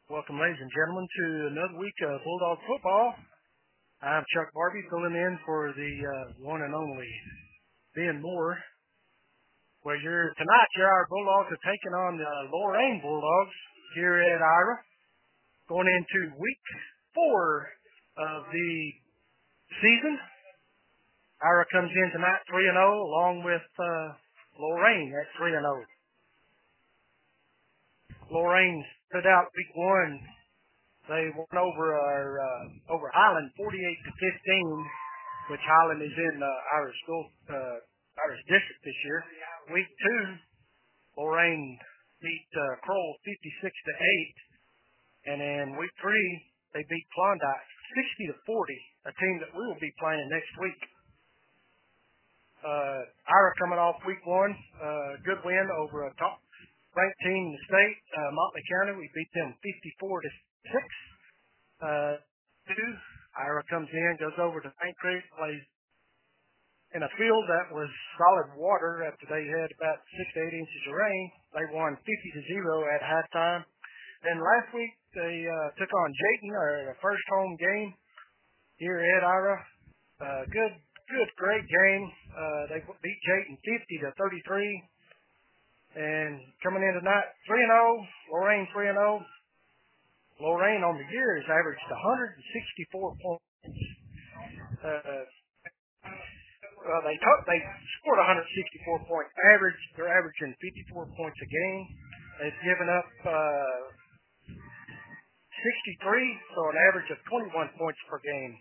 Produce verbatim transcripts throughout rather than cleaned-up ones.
Welcome, ladies and gentlemen, to another week of Bulldog football. I'm Chuck Barbie, filling in for the uh, one and only Ben Moore. Where you're tonight, you're our Bulldogs are taking on the Lorain Bulldogs here at Ira, going into week four of the season. Ira comes in tonight three and zero, along with uh, Lorain at three and zero. Lorain stood out week one. They won over our uh, over Highland forty-eight to fifteen, which Highland is in uh, Irish school, uh, Irish district this year. Week two, Lorain beat uh, Kroll fifty-six to eight, and then week three they beat Klondike sixty to forty, a team that we will be playing next week. Uh, Ira coming off week one, uh, good win over a top ranked team in the state, uh, Motley County. We beat them fifty-four to six. Uh, two. Ira comes in, goes over to Paint Creek, plays in a field that was solid water after they had about six to eight inches of rain. They won fifty to zero at halftime. Then last week they uh, took on Jayton, our first home game here at Ira. Uh, good, good, great game. Uh, they beat Jayton fifty to thirty-three. And coming in tonight, three and oh, Lorain three and oh. Lorain on the year has averaged one hundred sixty-four points. Uh, well, they took, they scored one hundred sixty-four point average. They're averaging fifty-four points a game. They've given up uh, sixty-three, so an average of twenty-one points per game.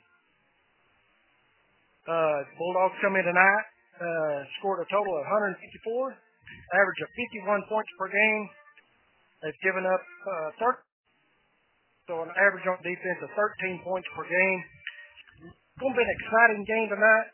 Uh, Bulldogs come in tonight, uh, scored a total of one hundred fifty-four. Average of fifty-one points per game. They've given up uh, thirty, so an average on defense of thirteen points per game. It's going to be an exciting game tonight.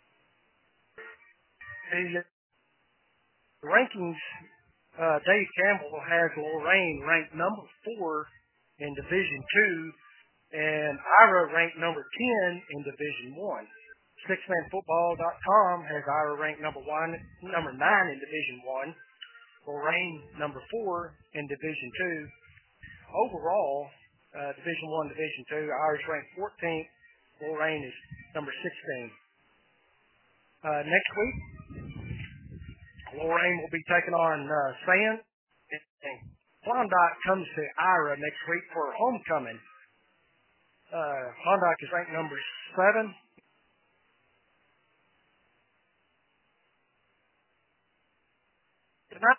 The, the rankings, uh, Dave Campbell has Lorain ranked number four in Division Two, and Ira ranked number ten in Division One. six man football dot com has Ira ranked number one, number nine in Division One. Lorain number four in Division Two. Overall, uh, Division One, Division Two, Ira's ranked fourteenth. Lorain is number sixteen. Uh, next week, Lorain will be taking on uh, Sand. And Klondike comes to Ira next week for homecoming. Uh, Klondike is ranked number seven. Tonight,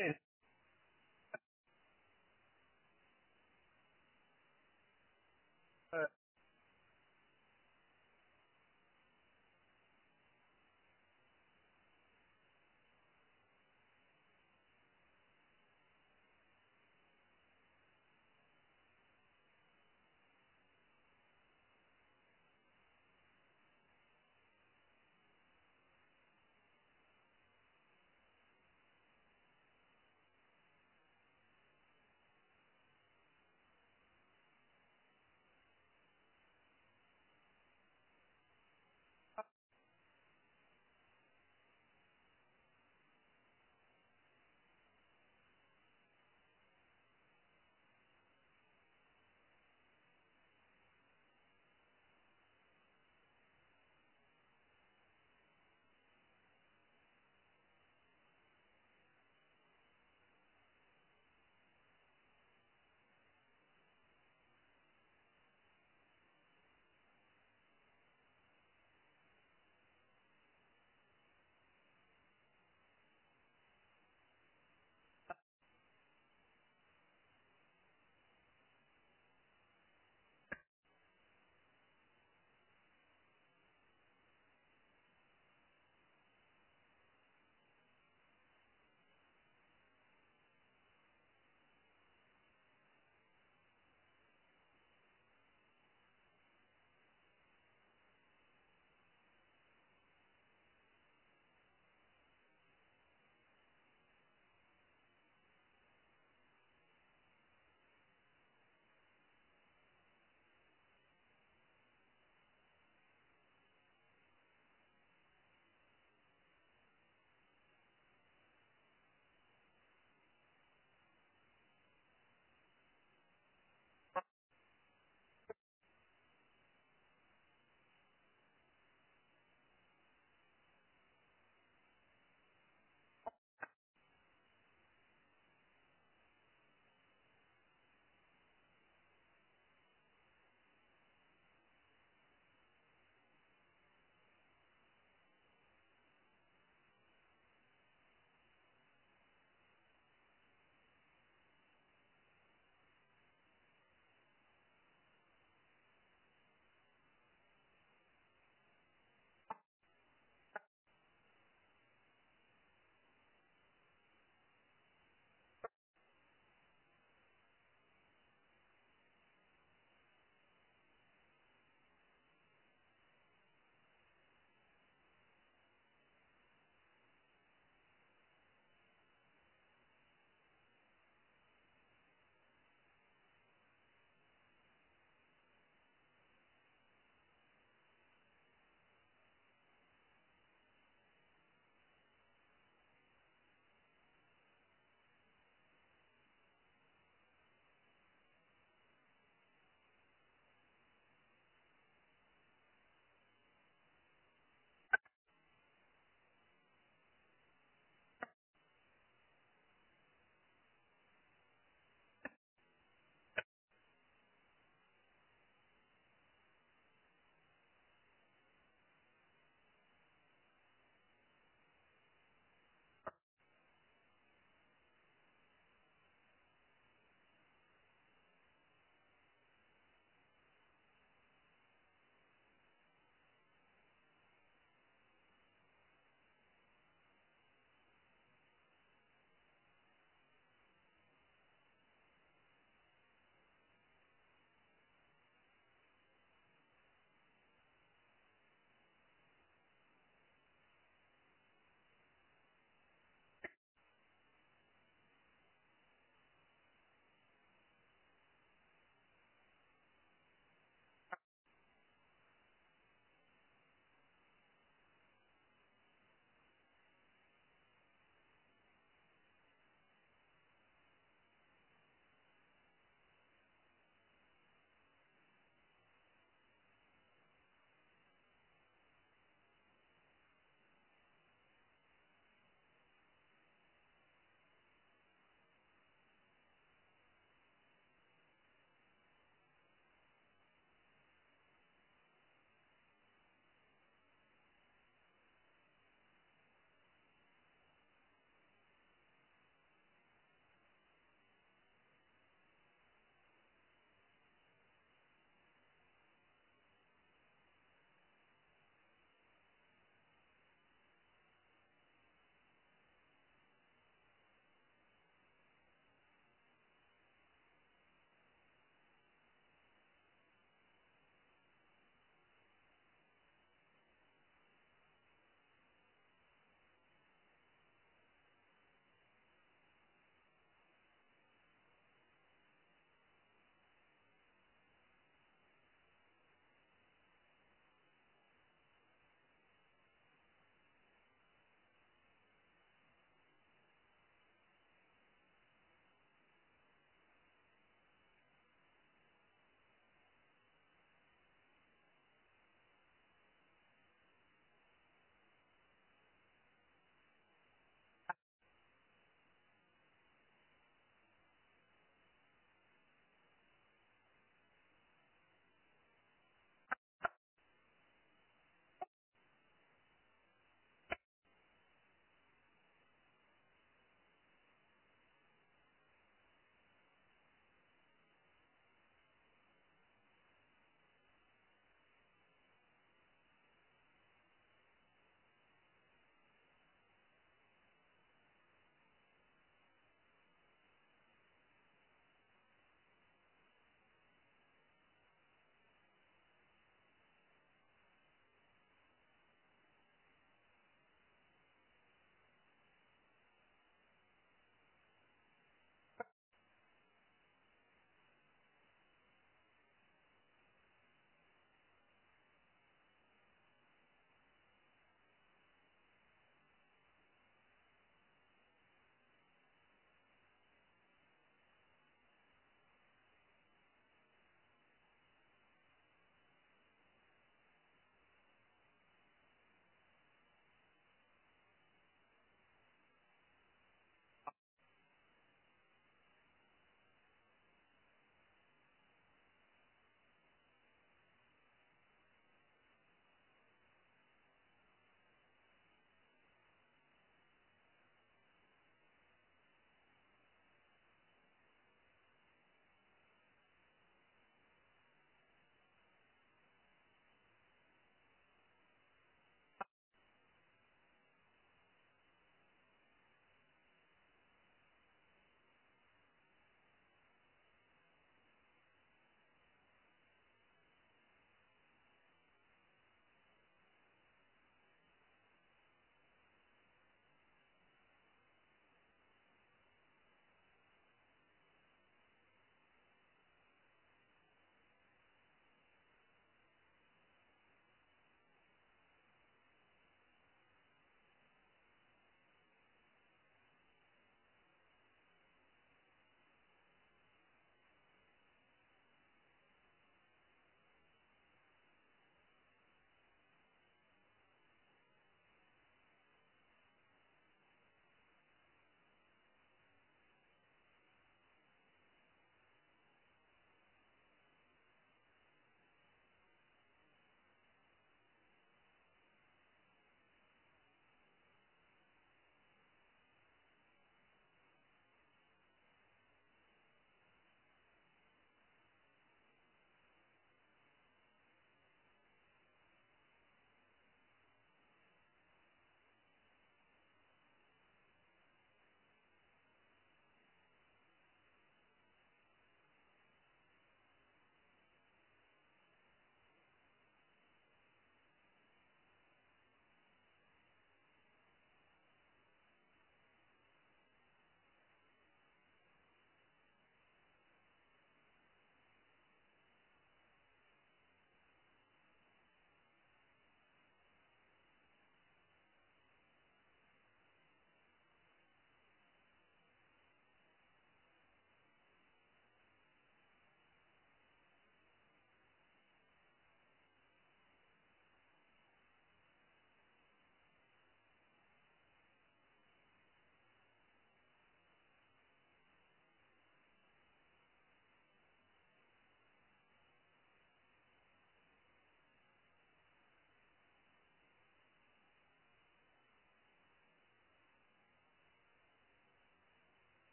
And, uh,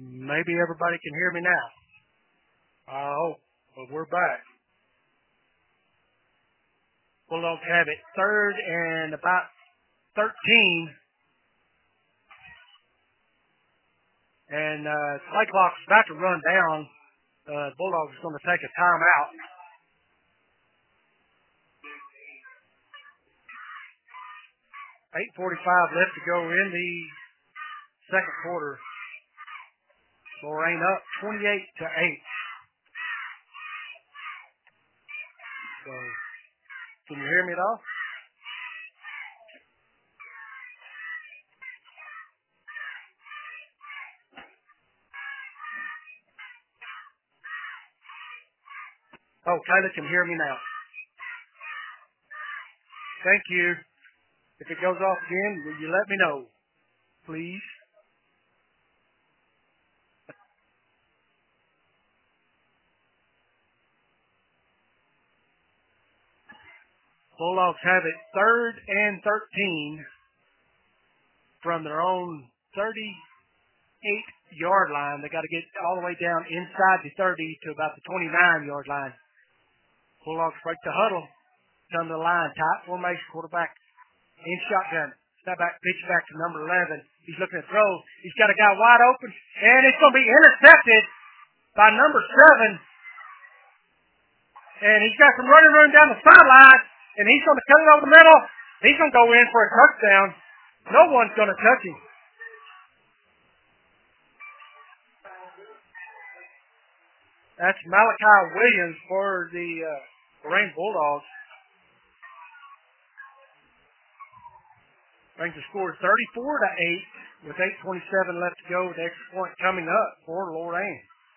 Maybe everybody can hear me now. I hope. But we're back. Bulldogs have it third and about thirteen. And uh, play clock's about to run down. Uh, Bulldogs is going to take a timeout. eight forty-five left to go in the second quarter. Lorain up twenty-eight to eight. So, can you hear me at all? Oh, Taylor can hear me now. Thank you. If it goes off again, will you let me know, please? Bulldogs have it third and thirteen from their own thirty-eight-yard line. They got to get all the way down inside the thirty to about the twenty-nine-yard line. Bulldogs break the huddle, come to the line, tight formation, quarterback in shotgun. Step back, pitch back to number eleven. He's looking at throw. He's got a guy wide open, and it's going to be intercepted by number seven. And he's got some running room down the sideline, and he's going to cut it over the middle. He's going to go in for a touchdown. No one's going to touch him. That's Malachi Williams for the uh, Lorain Bulldogs. Brings the score thirty-four to eight with eight twenty-seven left to go with the extra point coming up for Lorain.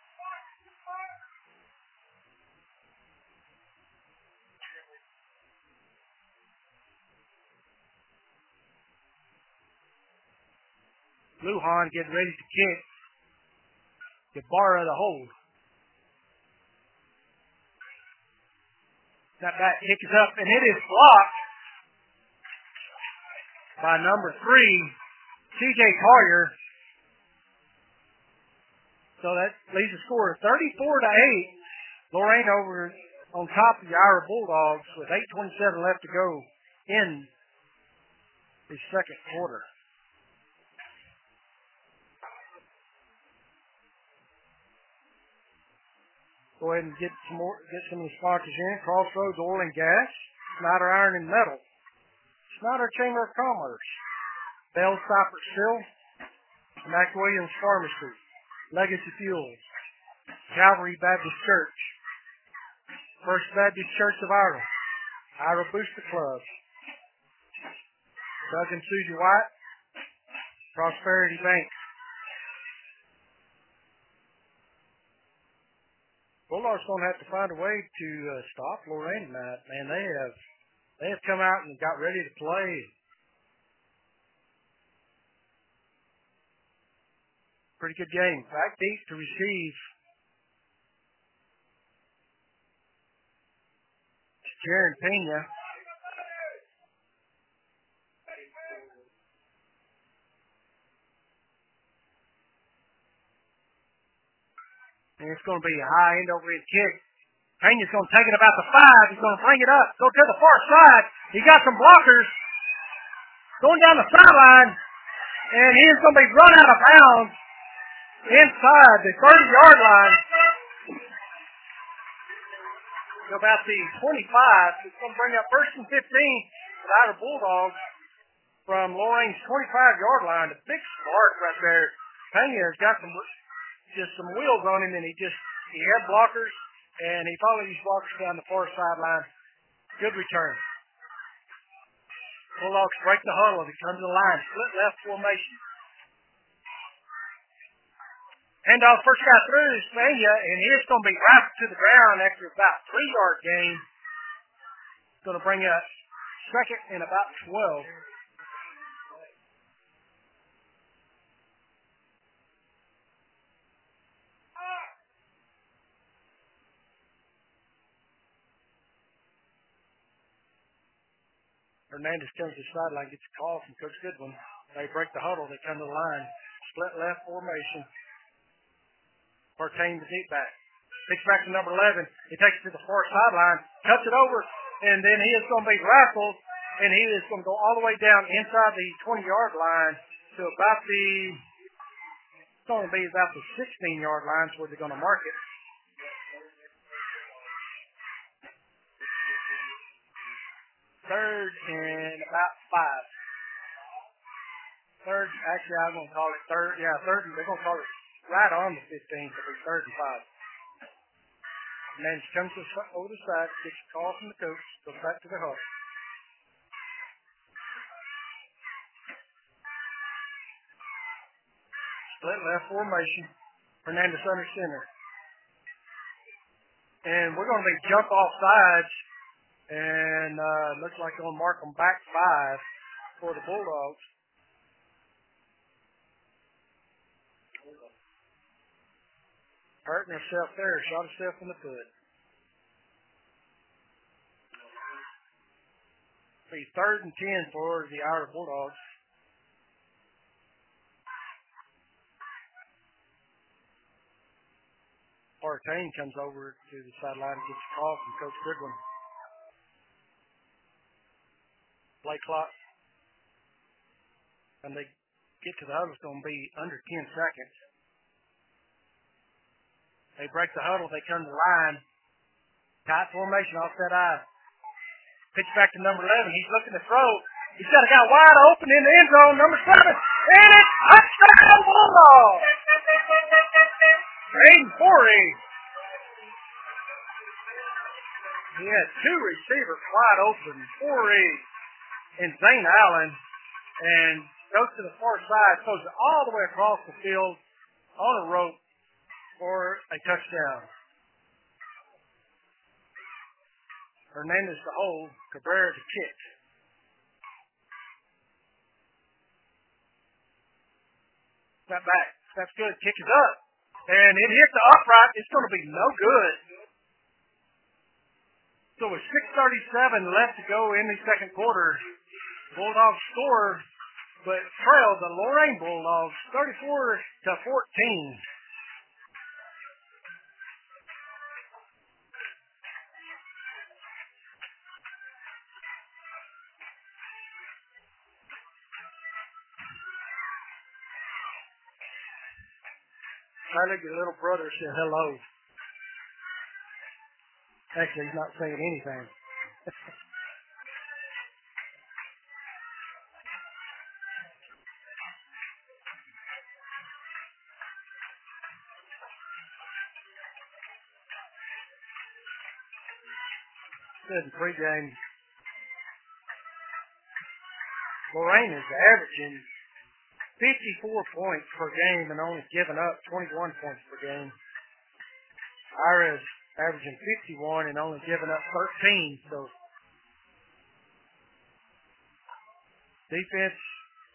Lujan getting ready to kick. Ibarra the hold. That back kick is up, and it is blocked by number three, C J Collier. So that leaves the score thirty-four to eight. Lorain over on top of the Ira Bulldogs with eight twenty-seven left to go in the second quarter. Go ahead and get some more, get some of the sponsors in. Crossroads Oil and Gas, Snyder Iron and Metal, Snyder Chamber of Commerce, Bell Cypress Steel, Mac Williams Pharmacy, Legacy Fuels, Calvary Baptist Church, First Baptist Church of Ireland, Ira Booster Club, Doug and Susie White, Prosperity Bank. Bulldogs going to have to find a way to uh, stop Lorain tonight. Man, they have they have come out and got ready to play. Pretty good game. Back deep to receive. Jaron Pena. And it's going to be a high end over his kick. Pena's going to take it about the five. He's going to bring it up. Go to the far side. He got some blockers going down the sideline. And he is going to be run out of bounds inside the thirty-yard line. To about the twenty-five. It's going to bring up first and fifteen for the Ira Bulldogs from Lorain's twenty-five-yard line. A big spark right there. Pena has got some just some wheels on him, and he just he had blockers, and he followed these blockers down the far sideline. Good return. Bulldogs break the huddle. He comes to the line. Split left formation. Handoff first guy through is Pena, and he's going to be right to the ground after about three-yard gain. Going to bring up second and about twelve. Hernandez comes to the sideline, gets a call from Coach Goodwin. They break the huddle. They come to the line. Split left formation. Partain the deep back. Pitch back to number eleven. He takes it to the far sideline, cuts it over, and then he is going to be wrestled, and he is going to go all the way down inside the twenty-yard line to about the, it's going to be about the sixteen-yard line where they're going to mark it. Third and about five. Third, actually, I'm going to call it third. Yeah, third. They're going to call it right on the fifteen, so it'll be third and five. And then she comes to the, over the side, gets a call from the coach, goes back to the huddle. Split left formation. Hernandez under center. And we're going to be jump off sides. And uh, looks like they're going to mark them back five for the Bulldogs. Hurting herself there. Shot herself in the foot. Be third and ten for the Ira Bulldogs. Partain comes over to the sideline and gets a call from Coach Goodwin. Play clock. And they get to the huddle, it's going to be under ten seconds. They break the huddle. They come to the line. Tight formation, offset eye. Pitch back to number eleven. He's looking to throw. He's got a guy wide open in the end zone, number seven. And it's touchdown Bulldogs! Aiden Forey. He had two receivers wide open, Forey and Zane Allen, and goes to the far side, throws it all the way across the field on a rope for a touchdown. Hernandez to hold, Cabrera to kick. Step back. That's good. Kick is up. And it hit the upright. It's going to be no good. So with six thirty-seven left to go in the second quarter, Bulldogs score, but trail the Lorain Bulldogs thirty-four to fourteen. Tyler, your little brother said hello. Actually, he's not saying anything. Good in pregame. Lorain is averaging fifty-four points per game and only giving up twenty-one points per game. Ira is averaging fifty-one and only giving up thirteen. So defense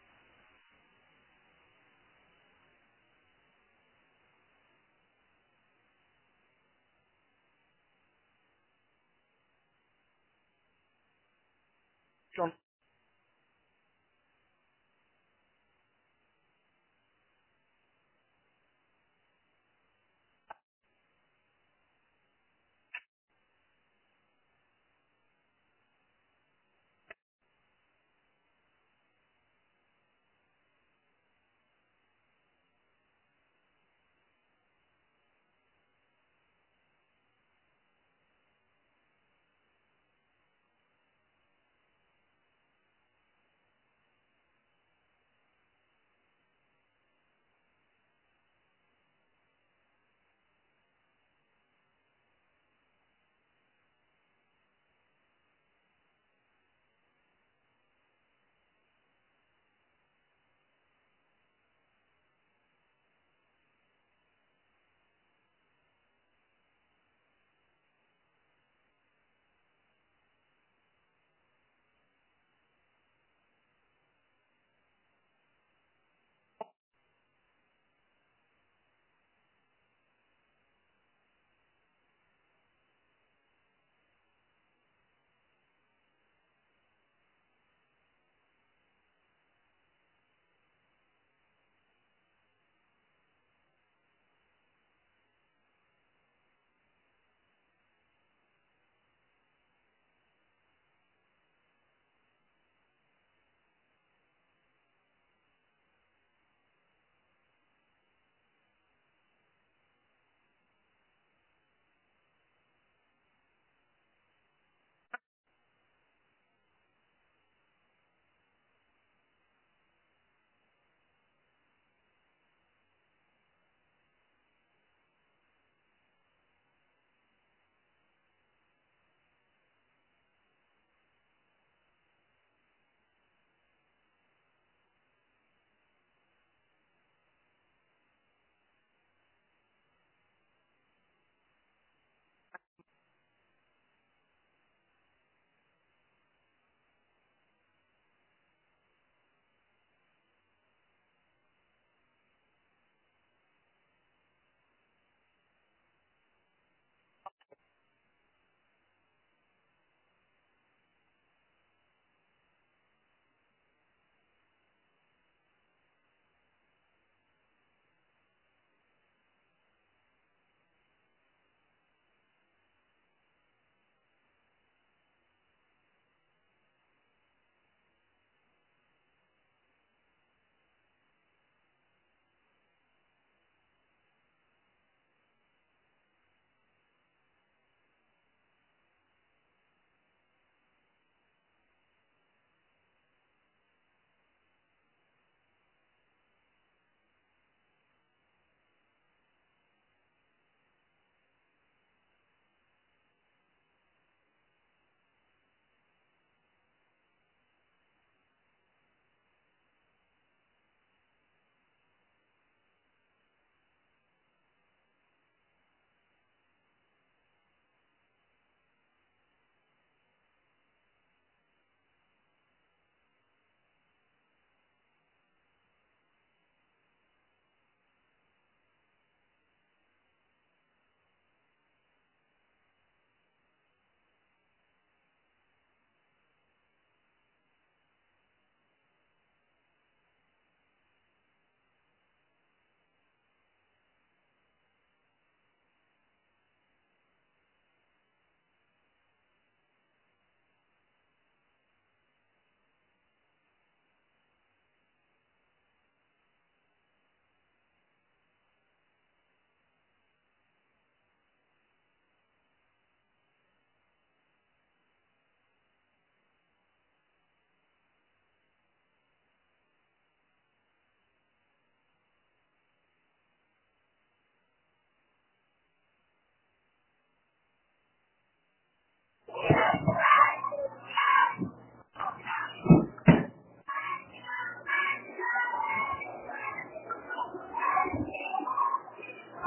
John.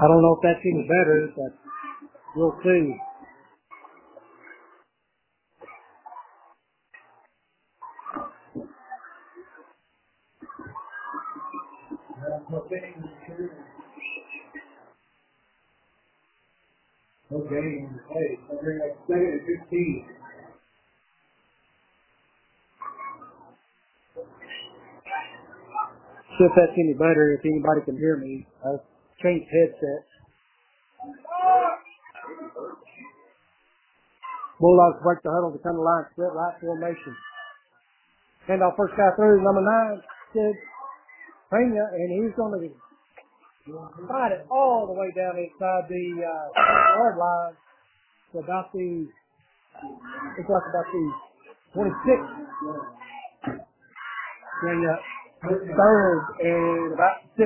I don't know if that's any better, but we'll see. Okay, hey, bring up second and fifteen. See if that's any better, if anybody can hear me. I've changed headsets. Bulldogs break the huddle to come to line, split right formation. Hand off first guy through, number nine, Sid Pena, and he's going to fight it all the way down inside the uh, yard line to about the, it's like about the twenty-six. Bring up third and about six.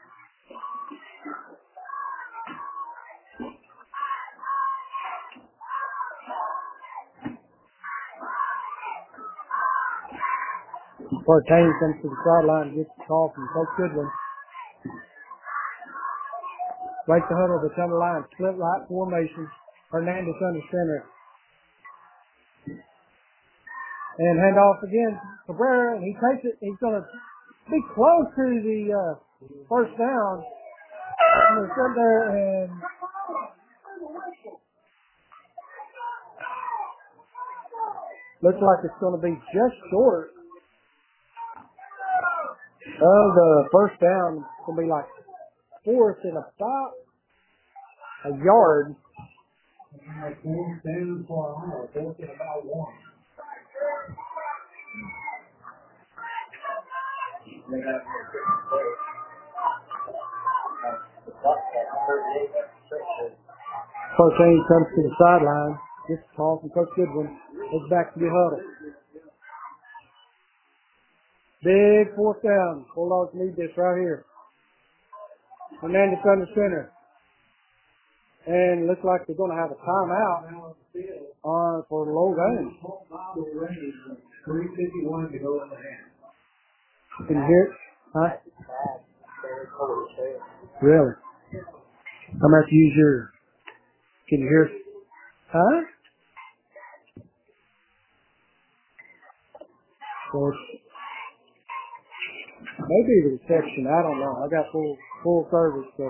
Partain comes to the sideline and gets the call from Coach Goodwin. Break the huddle to come to line, split right formation. Hernandez under center. And hand off again, Cabrera, and he takes it. He's going to be close to the uh, first down. I'm going to sit there and looks like it's going to be just short of the first down. It's going to be like fourth and about a yard. Fourth down for a fourth and about one. Partain comes to the sideline, gets the call from Coach Goodwin, goes back to the huddle. Big fourth down. Bulldogs need this right here. Hernandez under center. And looks like they're going to have a timeout uh, for low gain. three fifty-one to go in the half. Can you hear it? Huh? Really? I'm going to have to use your... Can you hear it? Huh? So maybe the reception. I don't know. I got full full service. So.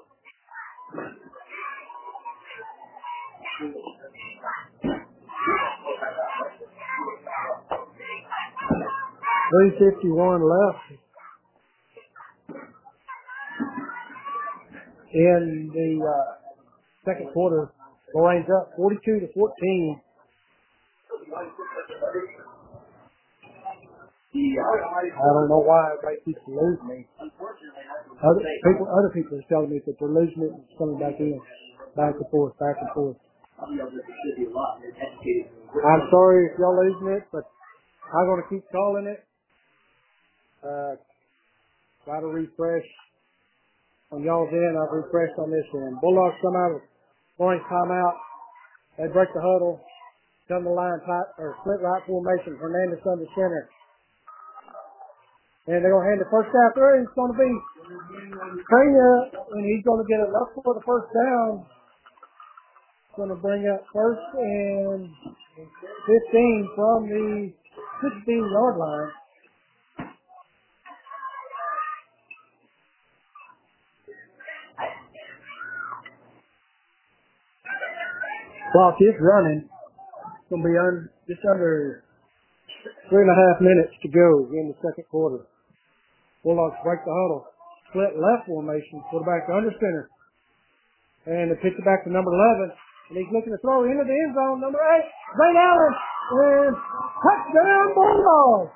three fifty-one left in the uh, second quarter. Lorraine's up forty-two to fourteen. I don't know why everybody keeps losing me. Other people, other people are telling me that they're losing it and it's coming back in, back and forth, back and forth. I'm sorry if y'all losing it, but I'm going to keep calling it. Uh, try to refresh on y'all's end. I've refreshed on this one. Bulldogs come out of Lawrence timeout. They break the huddle, come to line tight or split right formation. Hernandez under center. And they're going to hand the first down through, and it's going to be Pena, and he's going to get enough for the first down. It's going to bring up first and fifteen from the sixteen-yard line. Clock is running. It's going to be un, just under three and a half minutes to go in the second quarter. Bulldogs break the huddle. Split left formation. Quarterback under center. And they pitch it back to number eleven. And he's looking to throw into the end zone. Number eight, Zane Allen. And touchdown Bulldogs.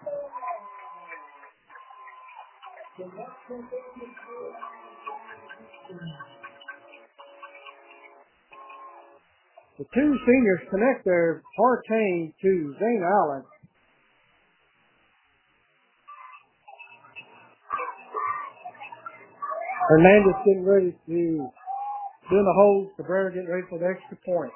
The two seniors connect their Partain to Zane Allen. Hernandez getting ready to doing the hold. Cabrera getting ready for the extra point.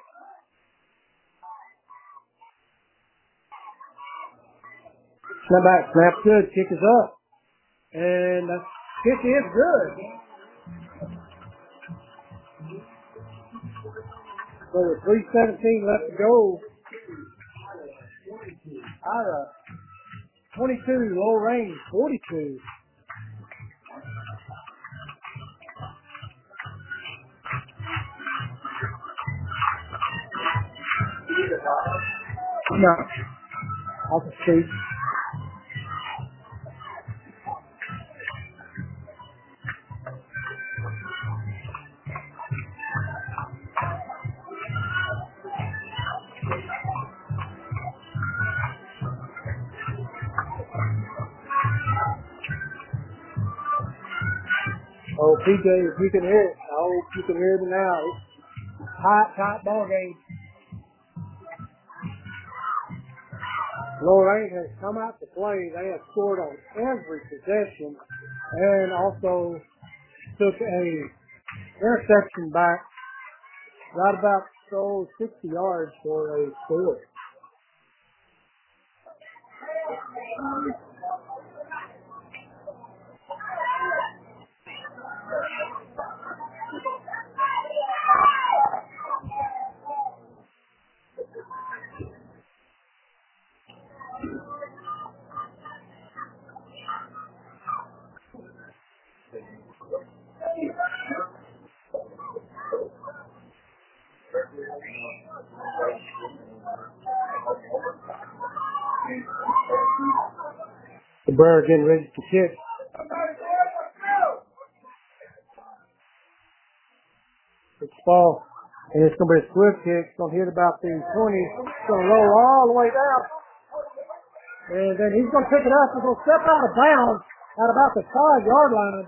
Snap back, snap good, kick is up. And the kick is good. So with three seventeen left to go, Ira twenty-two, low range forty-two. No, off the street. Oh, P J, if you can hear it, I hope you can hear me now. It's tight, tight ball game. Lorraine has come out to play. They have scored on every possession and also took a interception back right about so sixty yards for a score. The Bears getting ready to kick. It's ball. And it's going to be a swift kick. It's going to hit about the twenty. It's going to roll all the way down. And then he's going to pick it up. He's going to step out of bounds at about the five-yard line.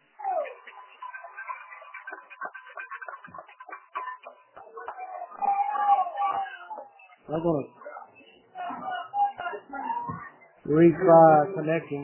I'm going to retry connecting.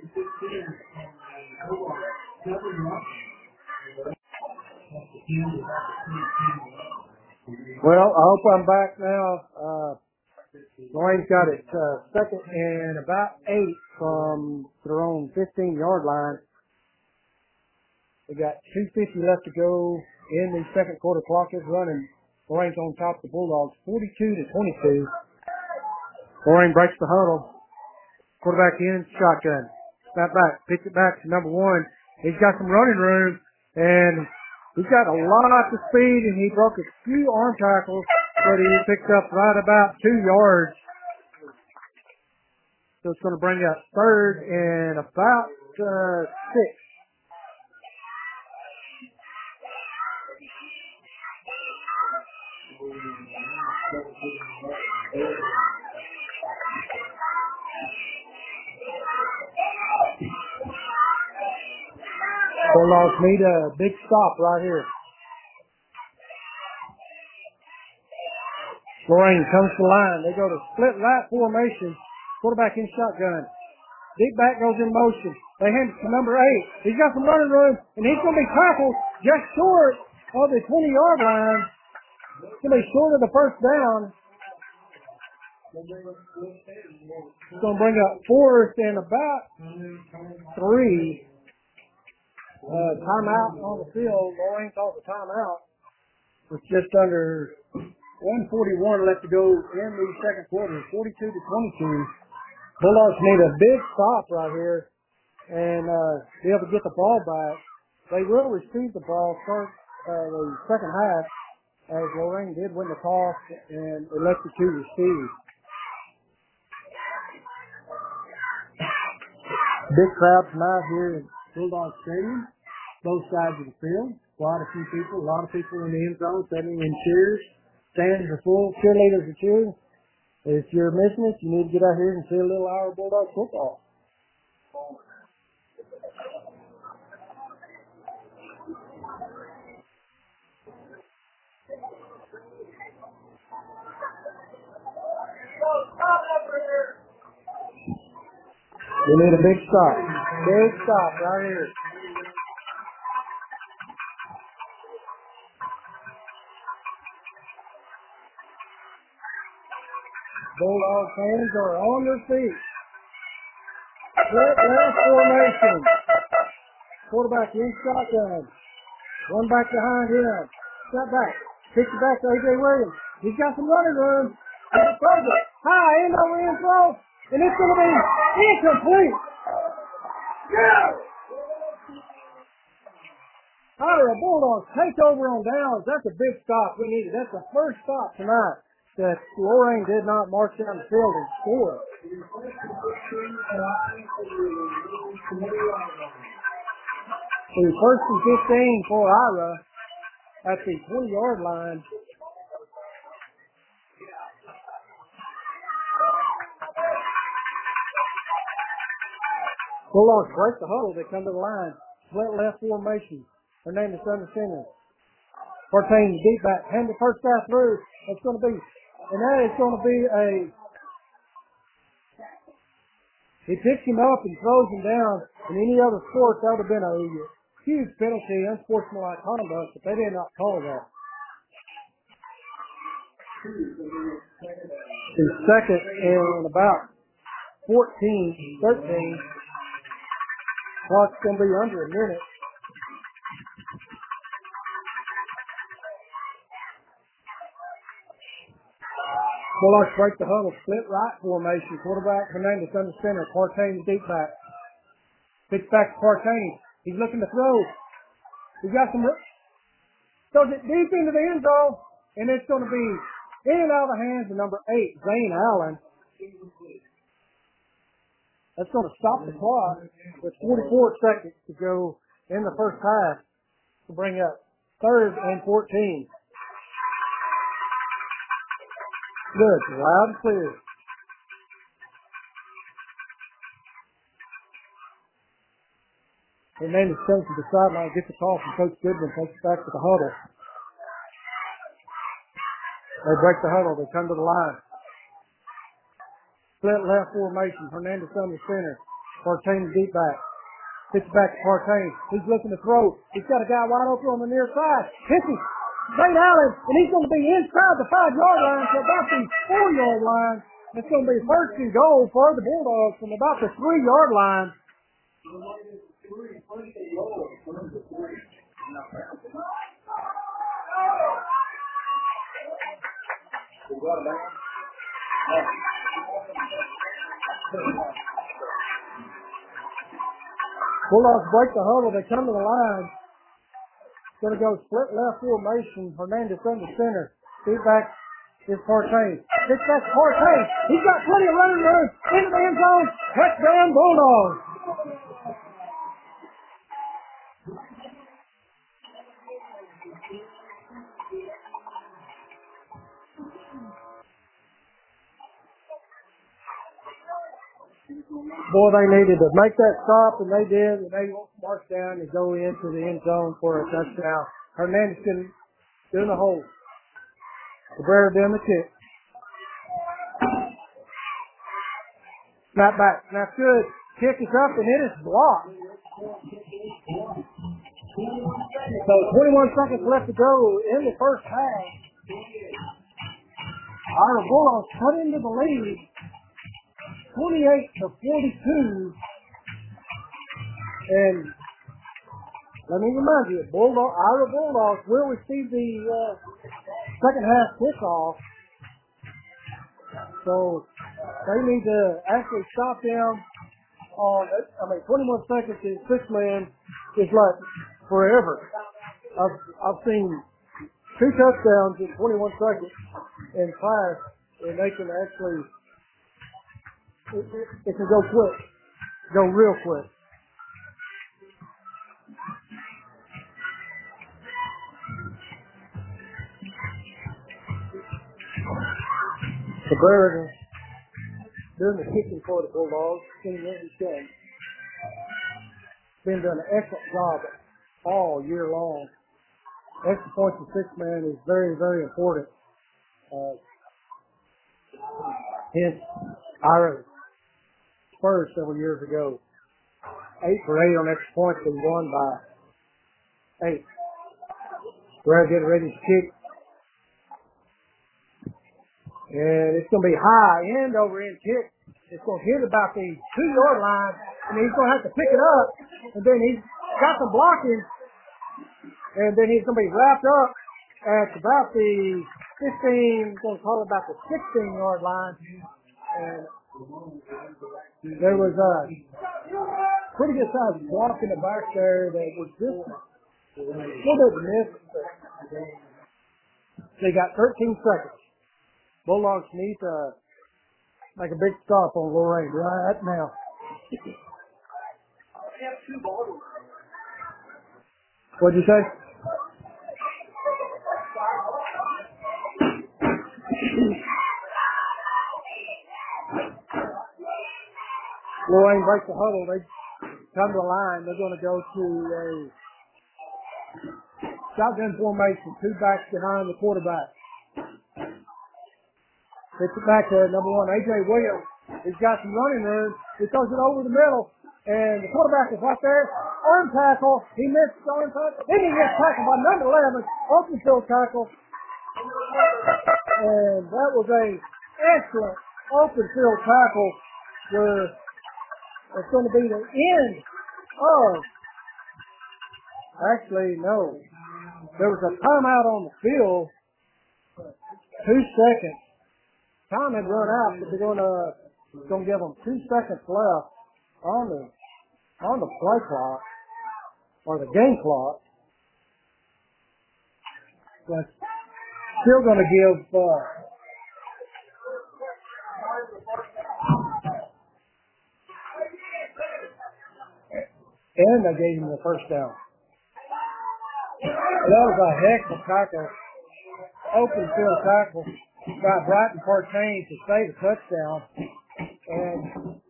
Well, I hope I'm back now. Uh, Lorraine's got it uh, second and about eight from their own fifteen-yard line. We got two fifty left to go in the second quarter. Clock is running. Lorraine's on top of the Bulldogs, forty-two to twenty-two. Lorraine breaks the huddle. Quarterback in, shotgun. Snap back, pitch it back to number one. He's got some running room, and he's got a lot of speed, and he broke a few arm tackles, but he picked up right about two yards. So it's going to bring up third and about uh, six. Bulldogs need a big stop right here. Lorraine comes to the line. They go to split right formation. Quarterback in shotgun. Deep back goes in motion. They hand it to number eight. He's got some running room, and he's going to be tackled just short of the twenty-yard line. He's going to be short of the first down. It's going to bring up fourth and about three. Uh, timeout on the field. Lorraine calls a timeout with just under one forty-one left to go in the second quarter, forty-two to twenty-two. Bulldogs need a big stop right here and uh, be able to get the ball back. They will receive the ball start uh, the second half, as Lorraine did win the toss and elected to receive. Big crowd tonight here at Bulldog Stadium, both sides of the field. Quite a few people, a lot of people in the end zone sitting in chairs. Stands are full, cheerleaders are cheering. If you're missing it, you need to get out here and see a little Iowa Bulldog football. We need a big stop. Big stop right here. Bulldog fans are on their feet. Split left formation. Quarterback in shotgun. One back behind him. Step back. Kicks it back to A J Williams. He's got some running room. High end over in throw. And it's going to be incomplete. Ira Bulldogs take over on downs. That's a big stop we needed. That's the first stop tonight that Lorain did not march down the field and score. So first and fifteen for Ira at the twenty-yard line. Bulldogs break the huddle. They come to the line. Split left formation. Hernandez under center. Partain deep back. Hand the first guy through. It's going to be, and that is going to be a, he picks him up and throws him down. In any other sport, that would have been a huge penalty, unsportsmanlike conduct, but they did not call that. The second and about fourteen, thirteen. Clock's going to be under a minute. Bulldogs break the huddle, split right formation. Quarterback Hernandez under center. Partain deep back. Pitch back to Partain. He's looking to throw. He's got some. Throws it deep into the end zone, and it's going to be in and out of the hands of number eight, Zane Allen. That's going to stop the clock with forty-four seconds to go in the first half to bring up third and fourteen. Good, loud and clear. Hernandez comes to the sideline, gets a call from Coach Goodwin, takes it back to the huddle. They break the huddle, they come to the line. Split left formation, Hernandez under center. Partain deep back. Pitch back to Partain. He's looking to throw. He's got a guy wide open on the near side. Pitches. Zane Allen, and he's going to be inside the five-yard line to about the four-yard line. It's going to be first and goal for the Bulldogs from about the three-yard line. Bulldogs break the huddle. They come to the line. Going to go split left formation. Hernandez under center. Deep back is Partain. Pitch back to Partain. He's got plenty of running room into the end zone. Touchdown Bulldogs. Boy, they needed to make that stop, and they did, and they marched down and go into the end zone for a touchdown. Hernandez can do the hold. Cabrera doing the kick. Snap back. Snap good. Kick is up, and it is blocked. So twenty-one seconds left to go in the first half. Ira Bulldogs cut into the lead. twenty-eight to forty-two. And let me remind you, Bulldog, Ira Bulldogs will receive the uh, second half kickoff. So they need to actually stop them on, I mean, twenty-one seconds in six man is like forever. I've, I've seen two touchdowns in twenty-one seconds in class, and they can actually It, it, it can go quick, go real quick. Cabrera doing the kicking for the Bulldogs, seeing what he's done. Been doing an excellent job all year long. Extra points and six man is very, very important. Uh, hence, Ira Spurs several years ago. Eight for eight on extra points and won by eight. Brad getting ready to kick. And it's going to be high end over end kick. It's going to hit about the two-yard line, and he's going to have to pick it up. And then he's got some blocking, and then he's going to be wrapped up at about the fifteen, I'm going to call it about the sixteen-yard line, and there was a pretty good-sized block in the back there that was just a little bit missed. They got thirteen seconds. Bulldogs need to make a big stop on Lorain right now. What'd you say? Lorain breaks the huddle. They come to the line. They're going to go to a shotgun formation, two backs behind the quarterback. Gets it back to number one, A J Williams. He's got some running room. He throws it over the middle, and the quarterback is right there. Arm tackle. He missed the arm tackle. Then he gets tackled by number eleven, open field tackle. And that was a excellent open field tackle where it's going to be the end of, actually, no. There was a timeout on the field, two seconds. Time had run out, but they're going to going to give them two seconds left on the on the play clock or the game clock. But still going to give uh, and they gave him the first down. That was a heck of a tackle, open field tackle by Bryton Partain to save a touchdown. And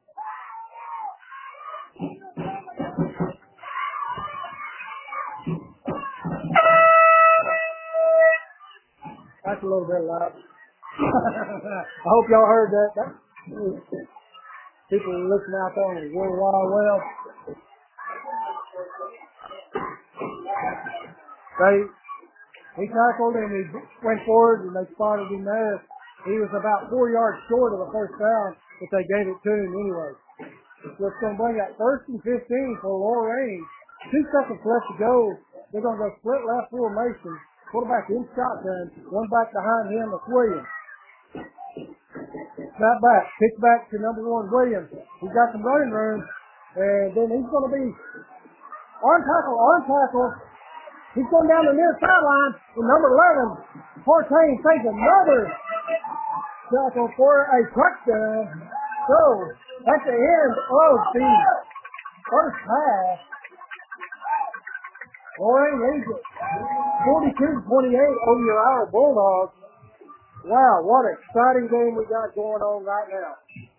that's a little bit loud. I hope y'all heard that. that people are listening out there on the World Wide Web. They, he tackled and he went forward and they spotted him there. He was about four yards short of the first down, but they gave it to him anyway. So it's going to bring up first and fifteen for Lorain. Two seconds left to go. They're going to go split left formation. Quarterback in shotgun. One back behind him is Williams. Snap back. Kick back to number one, Williams. He's got some running room. And then he's going to be arm tackle, arm tackle. He's going down the near sideline. And number eleven, Partain takes another tackle for a touchdown. So, at the end of the first half, Lorain leads it forty-two to twenty-eight over your Iowa Bulldogs. Wow, what an exciting game we got going on right now.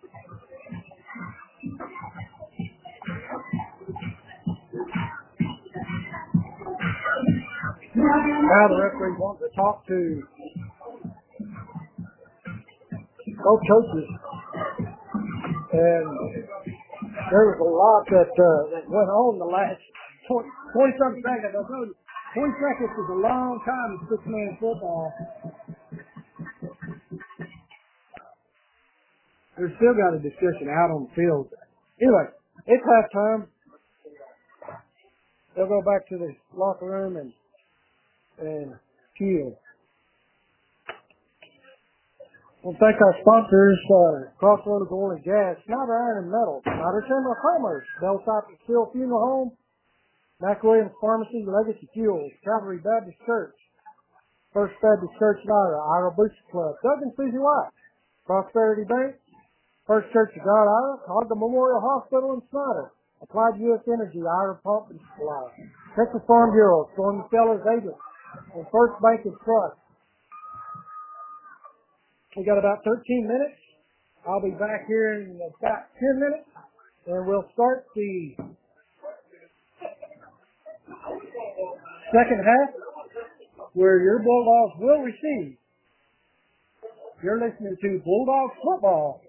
Now the referee wants to talk to both coaches. And there was a lot that uh, that went on the last twenty-something seconds. I told you, twenty seconds is a long time in six-man football. We've still got a discussion out on the field. Anyway, it's halftime. They'll go back to the locker room and and chill. We'll thank our sponsors, uh, Crossroads Oil and Gas, Schneider Iron and Metal, Schneider Chamber of Commerce, Belltop and Steel Funeral Home, Mac Williams Pharmacy, Legacy Fuels, Calvary Baptist Church, First Baptist Church in Ira, Ira Booster Club, Doug and Susie White, Prosperity Bank, First Church of God Ira, Ogden Memorial Hospital in Snyder, Applied U S Energy, Ira Pump and Supply, Texas Farm Bureau, Storm Sellers Agent, and First Bank and Trust. We got about thirteen minutes. I'll be back here in about ten minutes, and we'll start the second half where your Bulldogs will receive. You're listening to Bulldogs Football.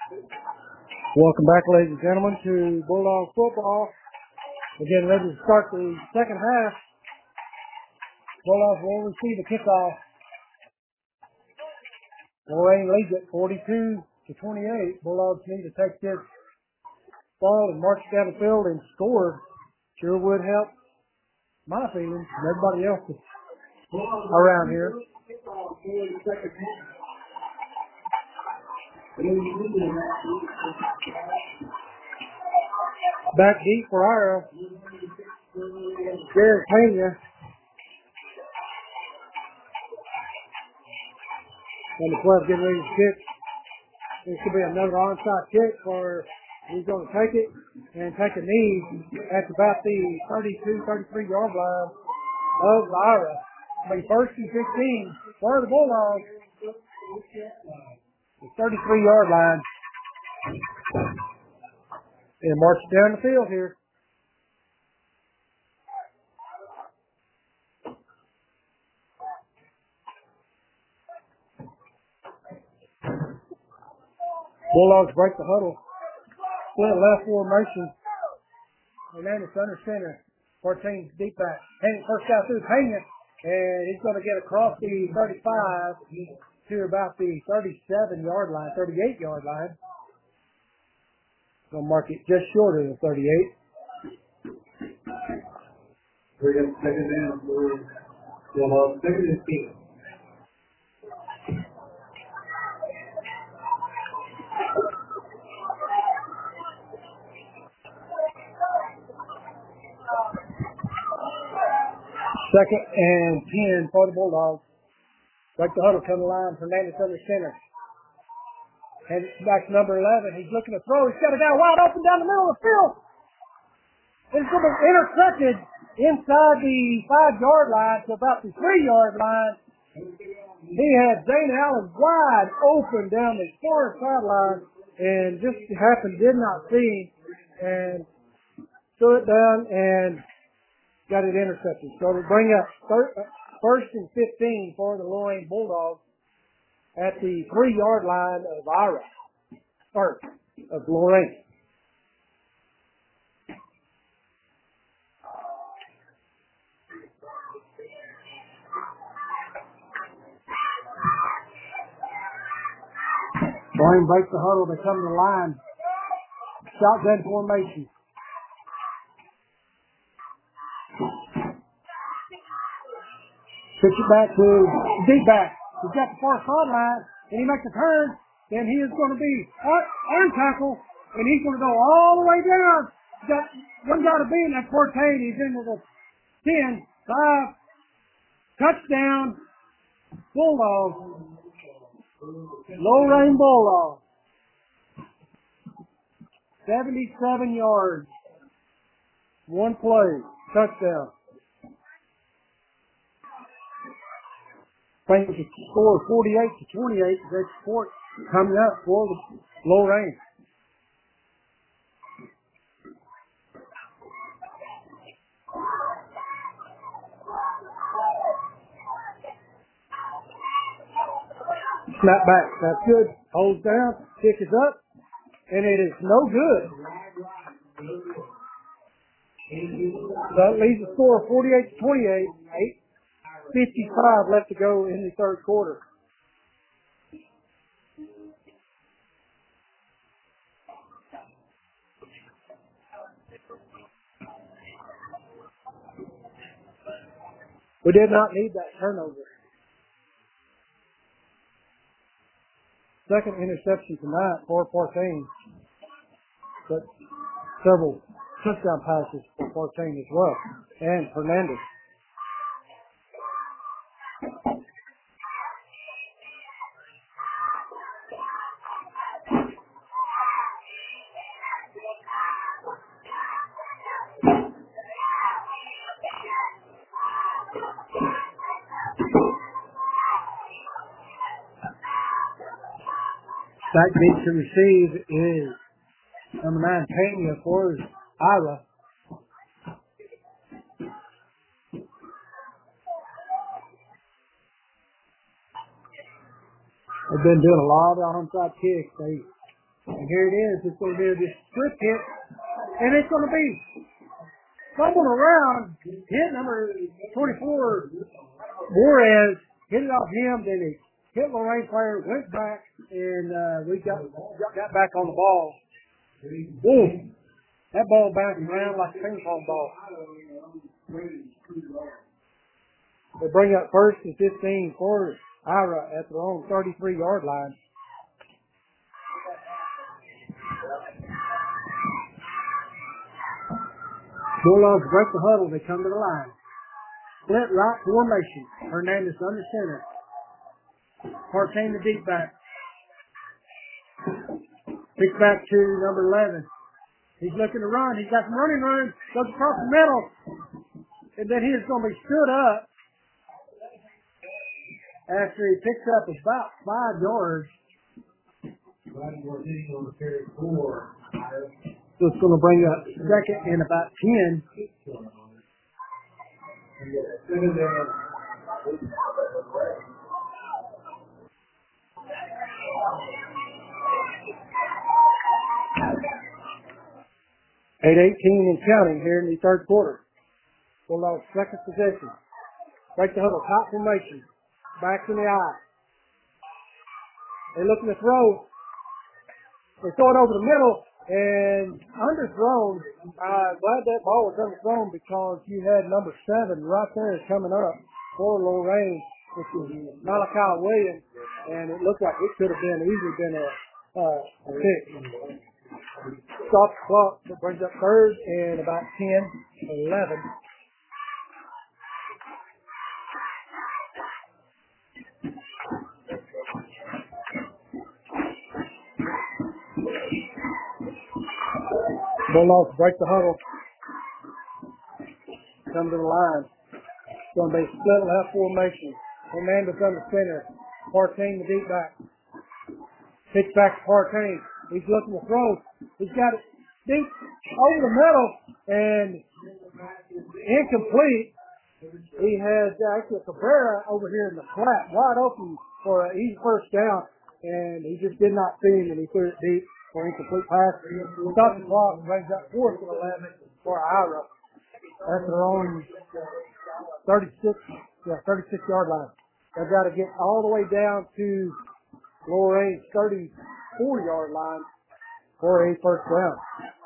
Welcome back, ladies and gentlemen, to Bulldog football. We're getting ready to start the second half. Bulldogs will receive a kickoff. Lorain leads it forty-two to twenty-eight. Bulldogs need to take this ball and march down the field and score. Sure would help my feelings and everybody else around here. Back deep for Ira. Jared Pena. And the club getting ready to kick. This could be another onside kick for he's going to take it and take a knee at about the thirty-two, thirty-three yard line of Ira. I mean, first and fifteen for the Bulldogs. The thirty-three yard line. And march down the field here. Bulldogs break the huddle. Split left formation. Hernandez under center. fourteen deep back. Payne, first guy through Pena. And he's going to get across the thirty-five to about the thirty-seven yard line, thirty-eight yard line. Going to mark it just short of the thirty-eight. We're going to second down for Bulldogs. Second and ten. Second and ten for the Bulldogs. Break the huddle, come to the line. Hernandez under center. And back to number eleven. He's looking to throw. He's got a guy wide open down the middle of the field. It's going to be intercepted inside the five yard line to about the three yard line. He had Zane Allen wide open down the far sideline and just happened, did not see and threw it down and got it intercepted. So to bring up thir- first and fifteen for the Lorain Bulldogs at the three yard line of Ira, or of Lorain. Lorain breaks the huddle. They come to the line. Shotgun formation. Pitch it back to deep back. He's got the far sideline, and he makes a turn, and he is going to be arm tackle, and he's going to go all the way down. He's got one guy to be in that fourteen. He's into the ten, five, touchdown, Bulldogs. Lorain Bulldogs. seventy-seven yards. One play. Touchdown. Thank you for score forty-eight to twenty-eight. Great support coming up for the Lorain. Snap back. That's good. Holds down. Kick is up. And it is no good. That leaves the score forty-eight to twenty-eight. eight fifty-five left to go in the third quarter. We did not need that turnover. Second interception tonight for Partain, but several touchdown passes for Partain as well, and Hernandez. Back deep to receive is number nine, Pena for Ira. They've been doing a lot of onside kicks. They And here it is. It's going to do this strip hit, and it's going to be fumbling around. Hit number twenty-four, Juarez, hit it off him. Then he hit Lorain player, went back, and uh, we got, got back on the ball. Ooh, that ball bounced around like a ping pong ball. They bring up first and fifteen for Ira at their own thirty-three yard line. Bulldogs break the huddle. They come to the line. Split right formation. Hernandez under center. Partain the deep back. Picks back to number eleven. He's looking to run. He's got some running room. Goes across the middle. And then he is going to be stood up after he picks up about five yards. So it's going to bring up second and about ten. eight eighteen and counting here in the third quarter. Bulldogs second possession. Break the huddle, top formation. Backs in the eye. They're looking to throw. They throw it over the middle and underthrown. Uh, glad that ball was underthrown because you had number seven right there coming up for Lorain, which is Malachi Williams, and it looked like it could have been easily been a, uh, a pick. Stop the clock. That brings up third and about ten, eleven. Bulldogs break the huddle. Come to the line. It's going to be split left formation. Hernandez under center. Partain the deep back. Pitch back to Partain. He's looking to throw. He's got it deep over the middle and incomplete. He has actually Cabrera over here in the flat, wide open for an easy first down, and he just did not see him, and he threw it deep for incomplete pass. Stop the clock and brings up fourth and eleven for Ira. That's their own thirty-six, yeah, thirty-six yard line. They've got to get all the way down to Lorain's thirty-four yard line for a first down.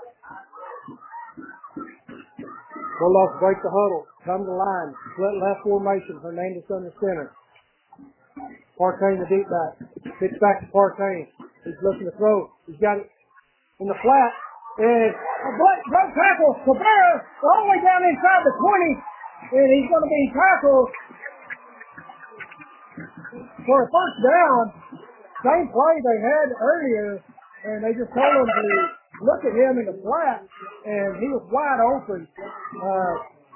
Bulldogs break the huddle, come to the line, split left formation. Hernandez under center. Partain the deep back. Pitch back to Partain. He's looking to throw. He's got it in the flat. And a great tackle. Cabrera all the way down inside the twenty. And he's going to be tackled for a first down. Same play they had earlier. And they just told him to look at him in the flat. And he was wide open. Uh,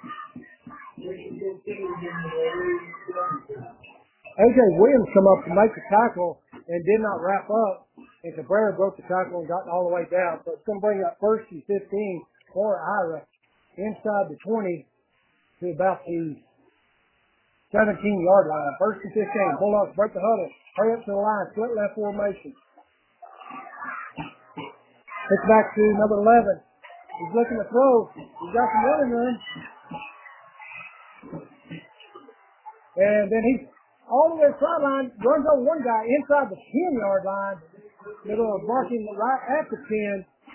A J Williams come up to make the tackle and did not wrap up, and Cabrera broke the tackle and got all the way down. So it's going to bring up first and fifteen for Ira inside the twenty to about the seventeen yard line. First and fifteen. Bulldogs break the huddle. Hurry up to the line. Split left formation. It's back to number eleven. He's looking to throw. He's got some running room. And then he's all the way to the sideline, runs over one guy inside the ten yard line. They're going to mark him right at the ten.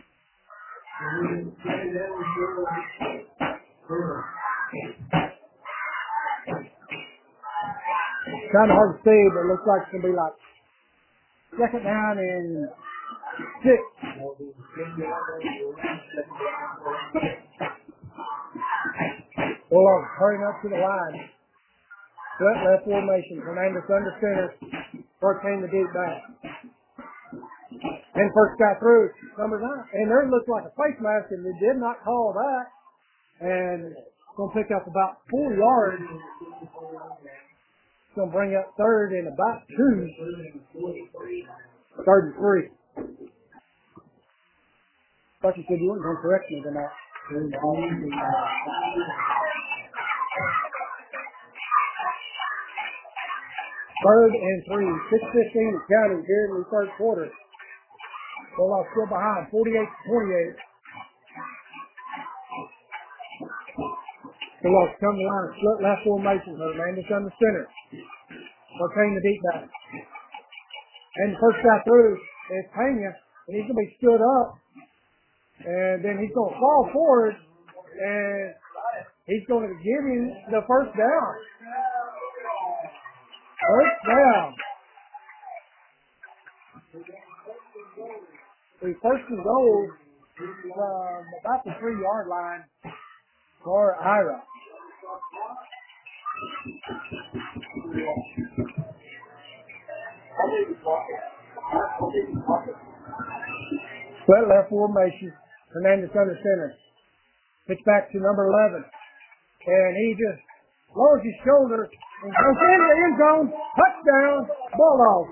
It's kind of hard to see, but it looks like it's going to be like second down and six. Bulldogs hurrying up to the line. Split left formation. Hernandez under center. Partain the deep back. And first guy through, number nine. And there looked like a face mask, and they did not call that. And going to pick up about four yards. It's going to bring up third and about two. Third and three. Thought you said you weren't going to correct me tonight. Third and three. six fifteen is counting here in the third quarter. Bulldogs still behind, forty-eight to twenty-eight. Bulldogs come to the line, split left formation. Hernandez on the center. Rotating the deep back. And the first shot through is Pena, and he's going to be stood up. And then he's going to fall forward, and he's going to give him the first down. First down. The first and goal from about the three-yard line for Ira. Split left formation. Hernandez under center. Pitch back to number eleven. And he just lowers his shoulder and goes into the end zone. Touchdown, Bulldogs.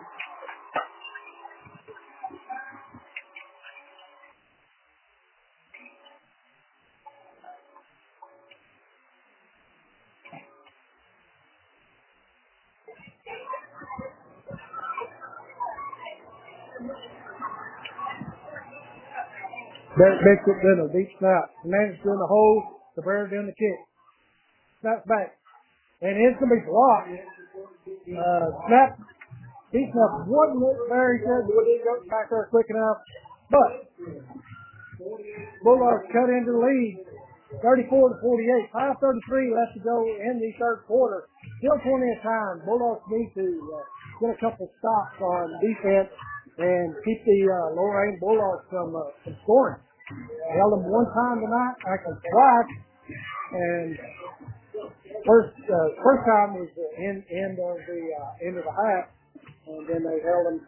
Barrett Bishop doing a deep snap. Hernandez doing the hold. The Bears doing the kick. Snap back. And it's going to be blocked. Uh, snap. He snapped one very good. We didn't go back there quick enough. But Bulldogs cut into the lead. thirty-four to forty-eight. five thirty-three left to go in the third quarter. Still plenty of time. Bulldogs need to uh, get a couple stops on defense and keep the uh, Lorain Bulldogs from, uh, from scoring. Held them one time tonight, actually twice, and first uh, first time was the end, end of the uh, end of the half, and then they held them.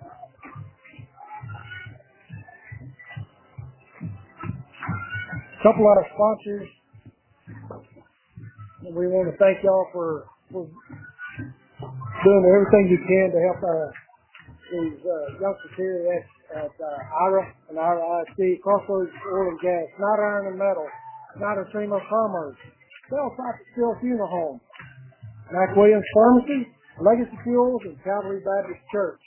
A couple of our sponsors. We want to thank y'all for, for doing everything you can to help our these uh, youngsters here at, at uh, I R A and I R A I C, Crossroads Oil and Gas, Not Iron and Metal, Snyder Streamer Commerce, Bellside Steel Funeral Home, Mac Williams Pharmacy, Legacy Fuels, and Calvary Baptist Church.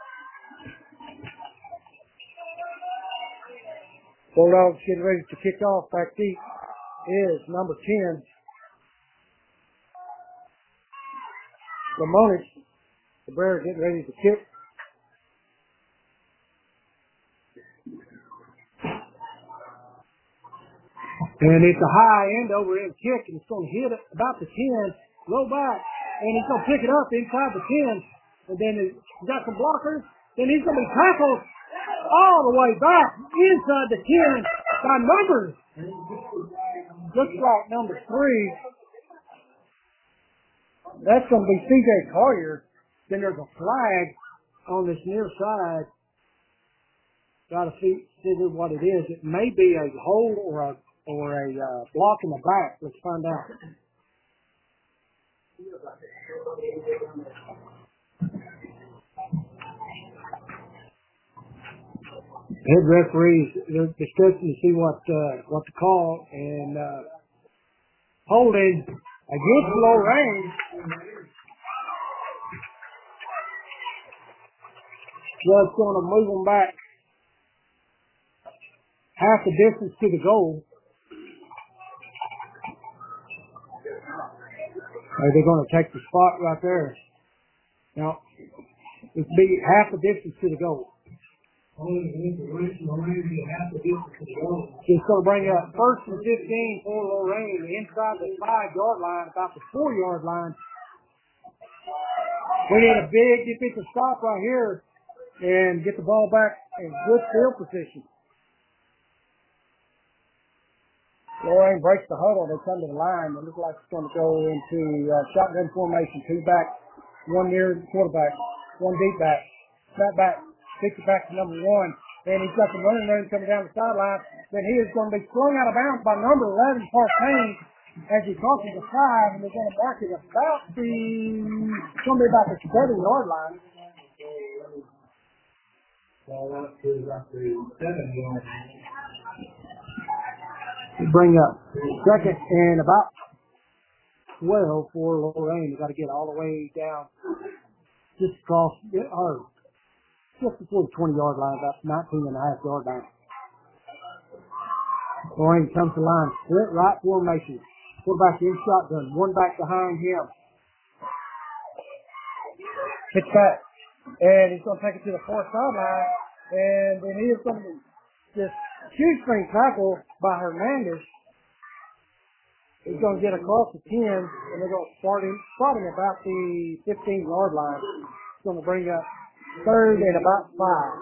Bulldogs getting ready to kick off. Back deep is number ten, Lamonis. The Bears getting ready to kick. And it's a high end over end kick, and it's going to hit it about the ten, low back, and he's going to pick it up inside the ten, and then he's got some blockers, then he's going to be tackled all the way back inside the ten by numbers. Looks like number three. That's going to be C J Collier. Then there's a flag on this near side. Got to see, see what it is. It may be a hold or a or a uh, block in the back. Let's find out. Head referees, they're discussing to see what uh, what to call, and uh, holding against Lorain. Just going to move them back half the distance to the goal. Are they going to take the spot right there? Now, it'd be half the distance to the goal. It's going to bring up first and fifteen for Lorain inside the five-yard line, about the four-yard line. We need a big defensive stop right here and get the ball back in good field position. Lorain breaks the huddle. They come to the line. It looks like it's going to go into uh, shotgun formation. Two back, one near the quarterback, one deep back. Snap back, kicks it back to number one. And he's got the running room coming down the sideline. Then he is going to be swung out of bounds by number eleven, Partain, as he crosses the five. And they're going to mark it about the, it's going to be about the seven-yard line. Well, that's about the seven-yard line. Bring up second and about twelve for Lorain. You got to get all the way down just across, or just before the twenty-yard line, about nineteen and a half yard line. Lorraine comes to line, split right formation. Quarterback in shotgun, one back behind him. Pitch back, and he's going to take it to the far sideline, and then he is going to this huge spring tackle by Hernandez. He's going to get across the ten, and they're going to start him, start him about the fifteen-yard line. It's going to bring up third and about five.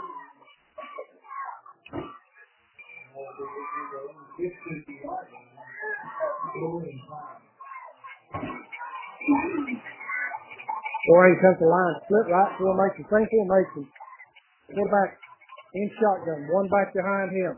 Lorraine comes to line, split right formation, same formation. Quarterback in shotgun, one back behind him.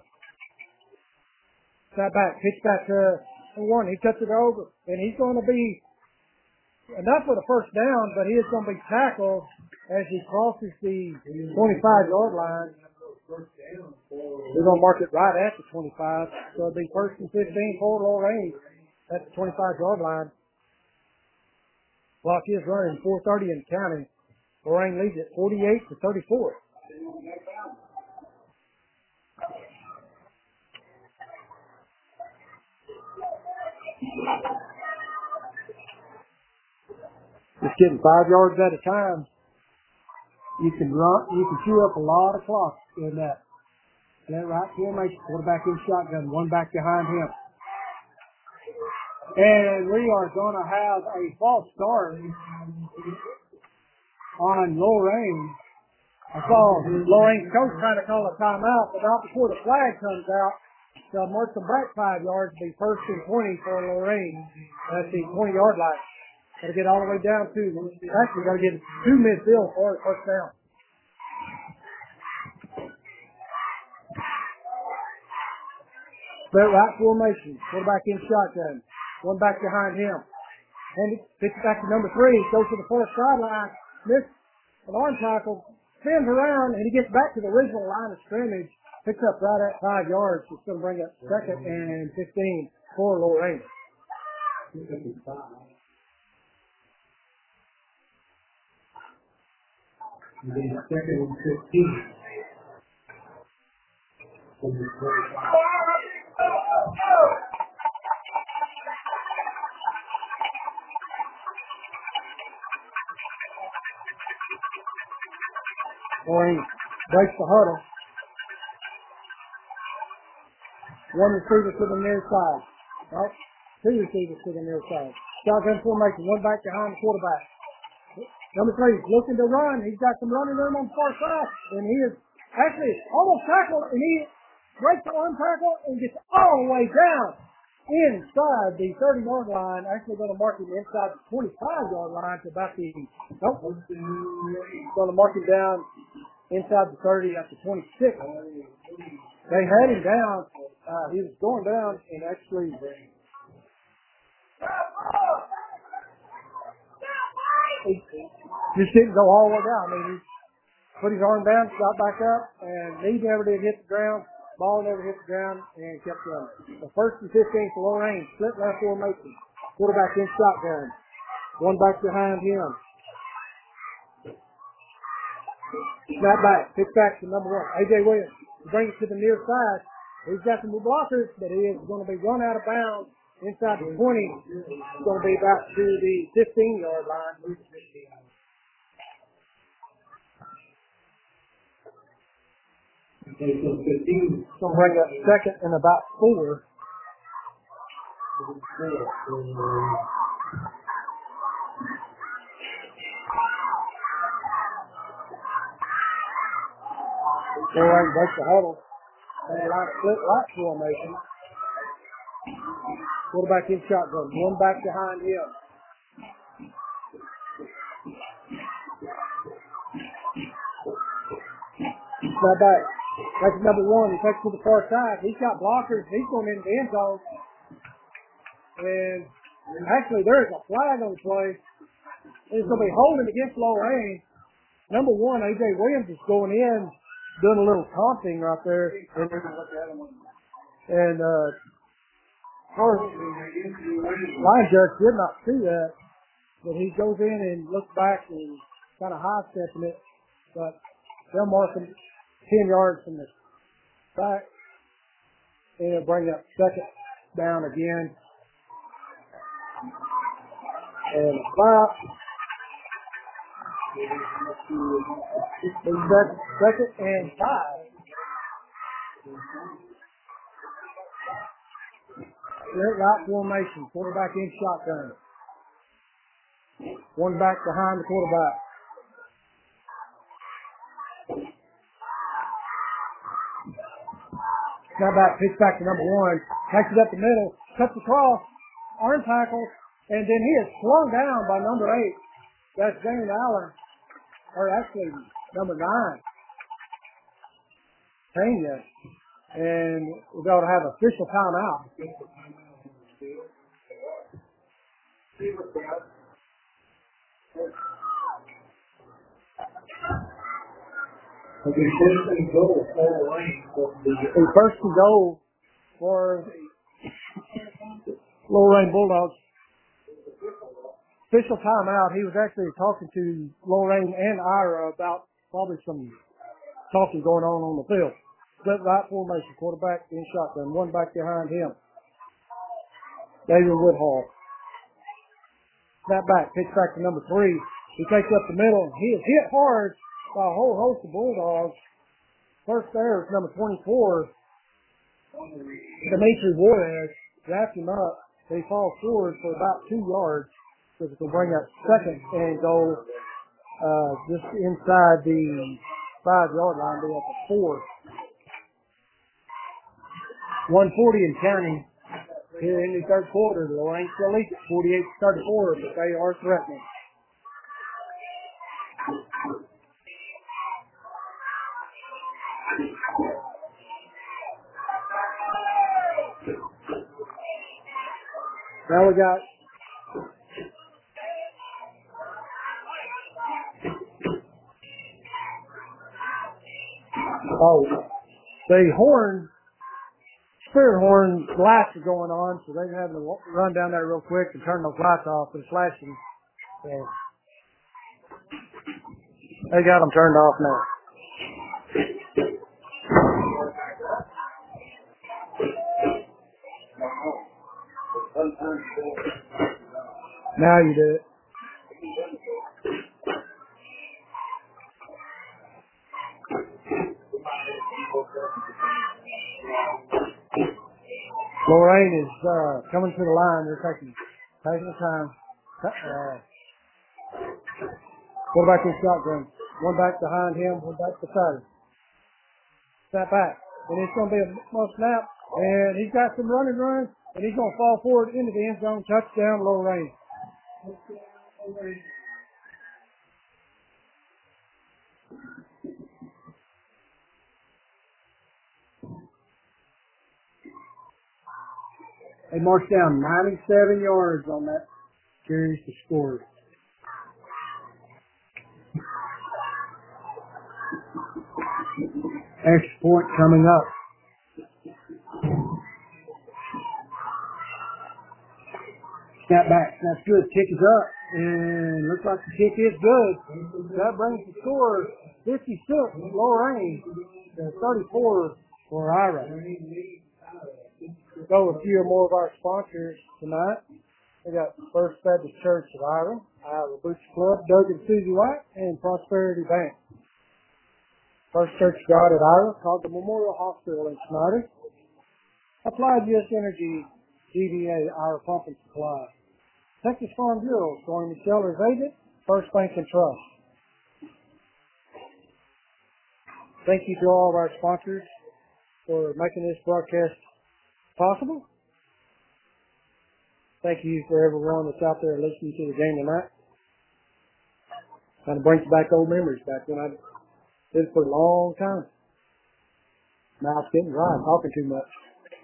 Step back, pitch back to one. He cuts it over, and he's going to be enough for the first down, but he is going to be tackled as he crosses the twenty-five-yard line. We're going to mark it right at the twenty-five, so it'll be first and fifteen for Lorraine at the twenty-five-yard line. Clock is running, four thirty and counting. Lorraine leads it forty-eight to thirty-four. Just getting five yards at a time. You can run, you can chew up a lot of clock in that. That right formation, quarterback in shotgun, one back behind him. And we are going to have a false start on Lorraine. I saw Lorraine's coach trying to call a timeout, but not before the flag comes out. They'll mark them back five yards, be first and twenty for Lorraine at the twenty-yard line. Got to get all the way down to, actually got to get to midfield for the first down. Split right formation, quarterback in shotgun, one back behind him. And he pitches back to number three, goes to the far sideline, missed an arm tackle, spins around, and he gets back to the original line of scrimmage, picks up right at five yards. It's going to bring up second and fifteen for Lorraine. Second and fifteen. Lorraine breaks the huddle. One receiver to the near side. Right? Two receivers to the near side. Shotgun formation, one back behind the quarterback. Number three is looking to run. He's got some running room on the far side. And he is actually almost tackled, and he breaks the arm tackle and gets all the way down inside the thirty-yard line. Actually going to mark him inside the twenty-five-yard line to about the, nope, going to mark him down inside the thirty at the twenty-six. They had him down. Uh, he was going down and actually he just didn't go all the way down. I mean, he put his arm down, got back up, and he never did hit the ground. Ball never hit the ground and kept running. The first and fifteen for Lorraine, split left formation. Quarterback in shotgun. One back behind him. Snap back, pick back to number one. A J Williams brings it to the near side. He's got some blockers, but he is going to be run out of bounds inside the twenty. It's going to be about to the fifteen-yard line. Okay, so fifteen. It's going to bring up second and about four. Lorraine breaks the huddle. And a line split right formation. Quarterback in shotgun. One back behind him. Snap back. That's number one. He takes to the far side. He's got blockers. He's going into the end zone. And actually, there is a flag on the play. It's going to be holding against Lorraine. Number one, A J Williams is going in, doing a little taunting right there. And, and uh, our line judge did not see that. But he goes in and looks back and kind of high-stepping it. But they'll mark them ten yards from the back, and it'll bring up second down again. And five. Second, second and five. They're right formation. Quarterback in shotgun. One back behind the quarterback. Now back, pitch back to number one. Takes it up the middle. Cuts across. Arm tackle. And then he is slung down by number eight. That's James Allen. Or actually, number nine. Pena. And we're going to have official timeout. Okay, first and goal for Lane. And first and goal for Lorain Bulldogs. Official timeout. He was actually talking to Lorain and Ira about probably some talking going on on the field. Split right formation. Quarterback in shotgun. One back behind him. David Woodhall. Snap back. Pitch back to number three. He takes up the middle. He is hit hard by a whole host of Bulldogs. First there is number twenty-four, Dimitri Juarez. Wrapped him up. They fall forward for about two yards. So it will bring up second and goal uh, just inside the five-yard line. Be at the four. one forty in counting here in the third quarter. The Lorain still leads at forty-eight to thirty-four, but they are threatening. Now we got oh the horn spirit horn lights are going on, so they're having to run down there real quick and turn those lights off. They're flashing. So they got them turned off now. Now you do it. Lorain is uh, coming to the line. They're taking taking the time. Uh, quarterback in shotgun. One back behind him. One back beside him. Snap back, and it's going to be a more snap. And he's got some running runs, and he's going to fall forward into the end zone. Touchdown, Lorain. They marched down ninety-seven yards on that series to score. Extra point coming up. Snap back. That's good. Kick is up. And looks like the kick is good. That brings the score fifty-six, Lorain, to thirty-four for Ira. Go with a few more of our sponsors tonight. We got First Baptist Church of Ira, Ira Boots Club, Doug and Susie White, and Prosperity Bank. First Church of God at Ira, called the Memorial Hospital in Snyder. Applied U S Energy, D B A, Ira Pump and Supply. Texas Farm Bureau, Stormy Seller's agent, First Bank and Trust. Thank you to all of our sponsors for making this broadcast possible. Thank you for everyone that's out there listening to the game tonight. Kind of brings back old memories back when I did it for a long time. Mouth's getting dry, I'm talking too much.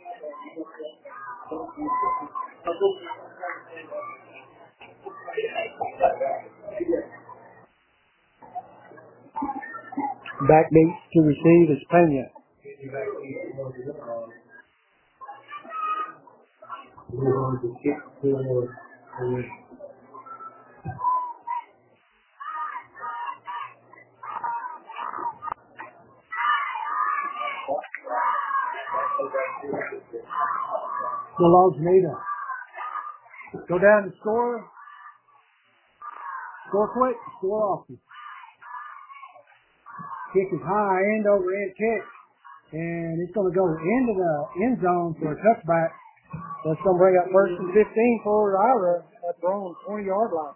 Backbeat to receive is Pena. Bulldogs need to go down and score. Score quick, score often. Kick is high, end over end kick. And it's going to go into the end zone for a touchback. That's going to bring up first and fifteen for Ira at their own twenty-yard line.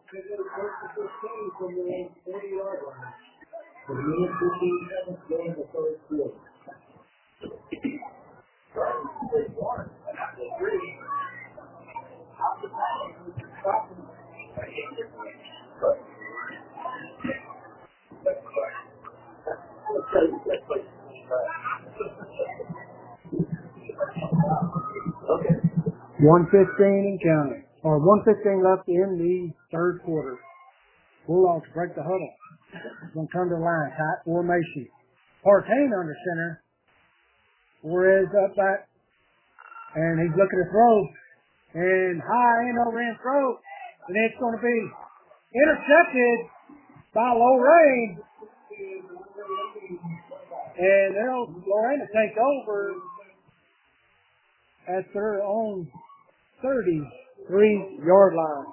one fifteen and counting, or one fifteen left in the third quarter. Bulldogs break the huddle. Going to turn to the line, tight formation. Partain under center. Flores up back, and he's looking to throw, and high end over end throw, and it's going to be intercepted by Lorraine, and they'll Lorraine will take over at their own thirty-three-yard line.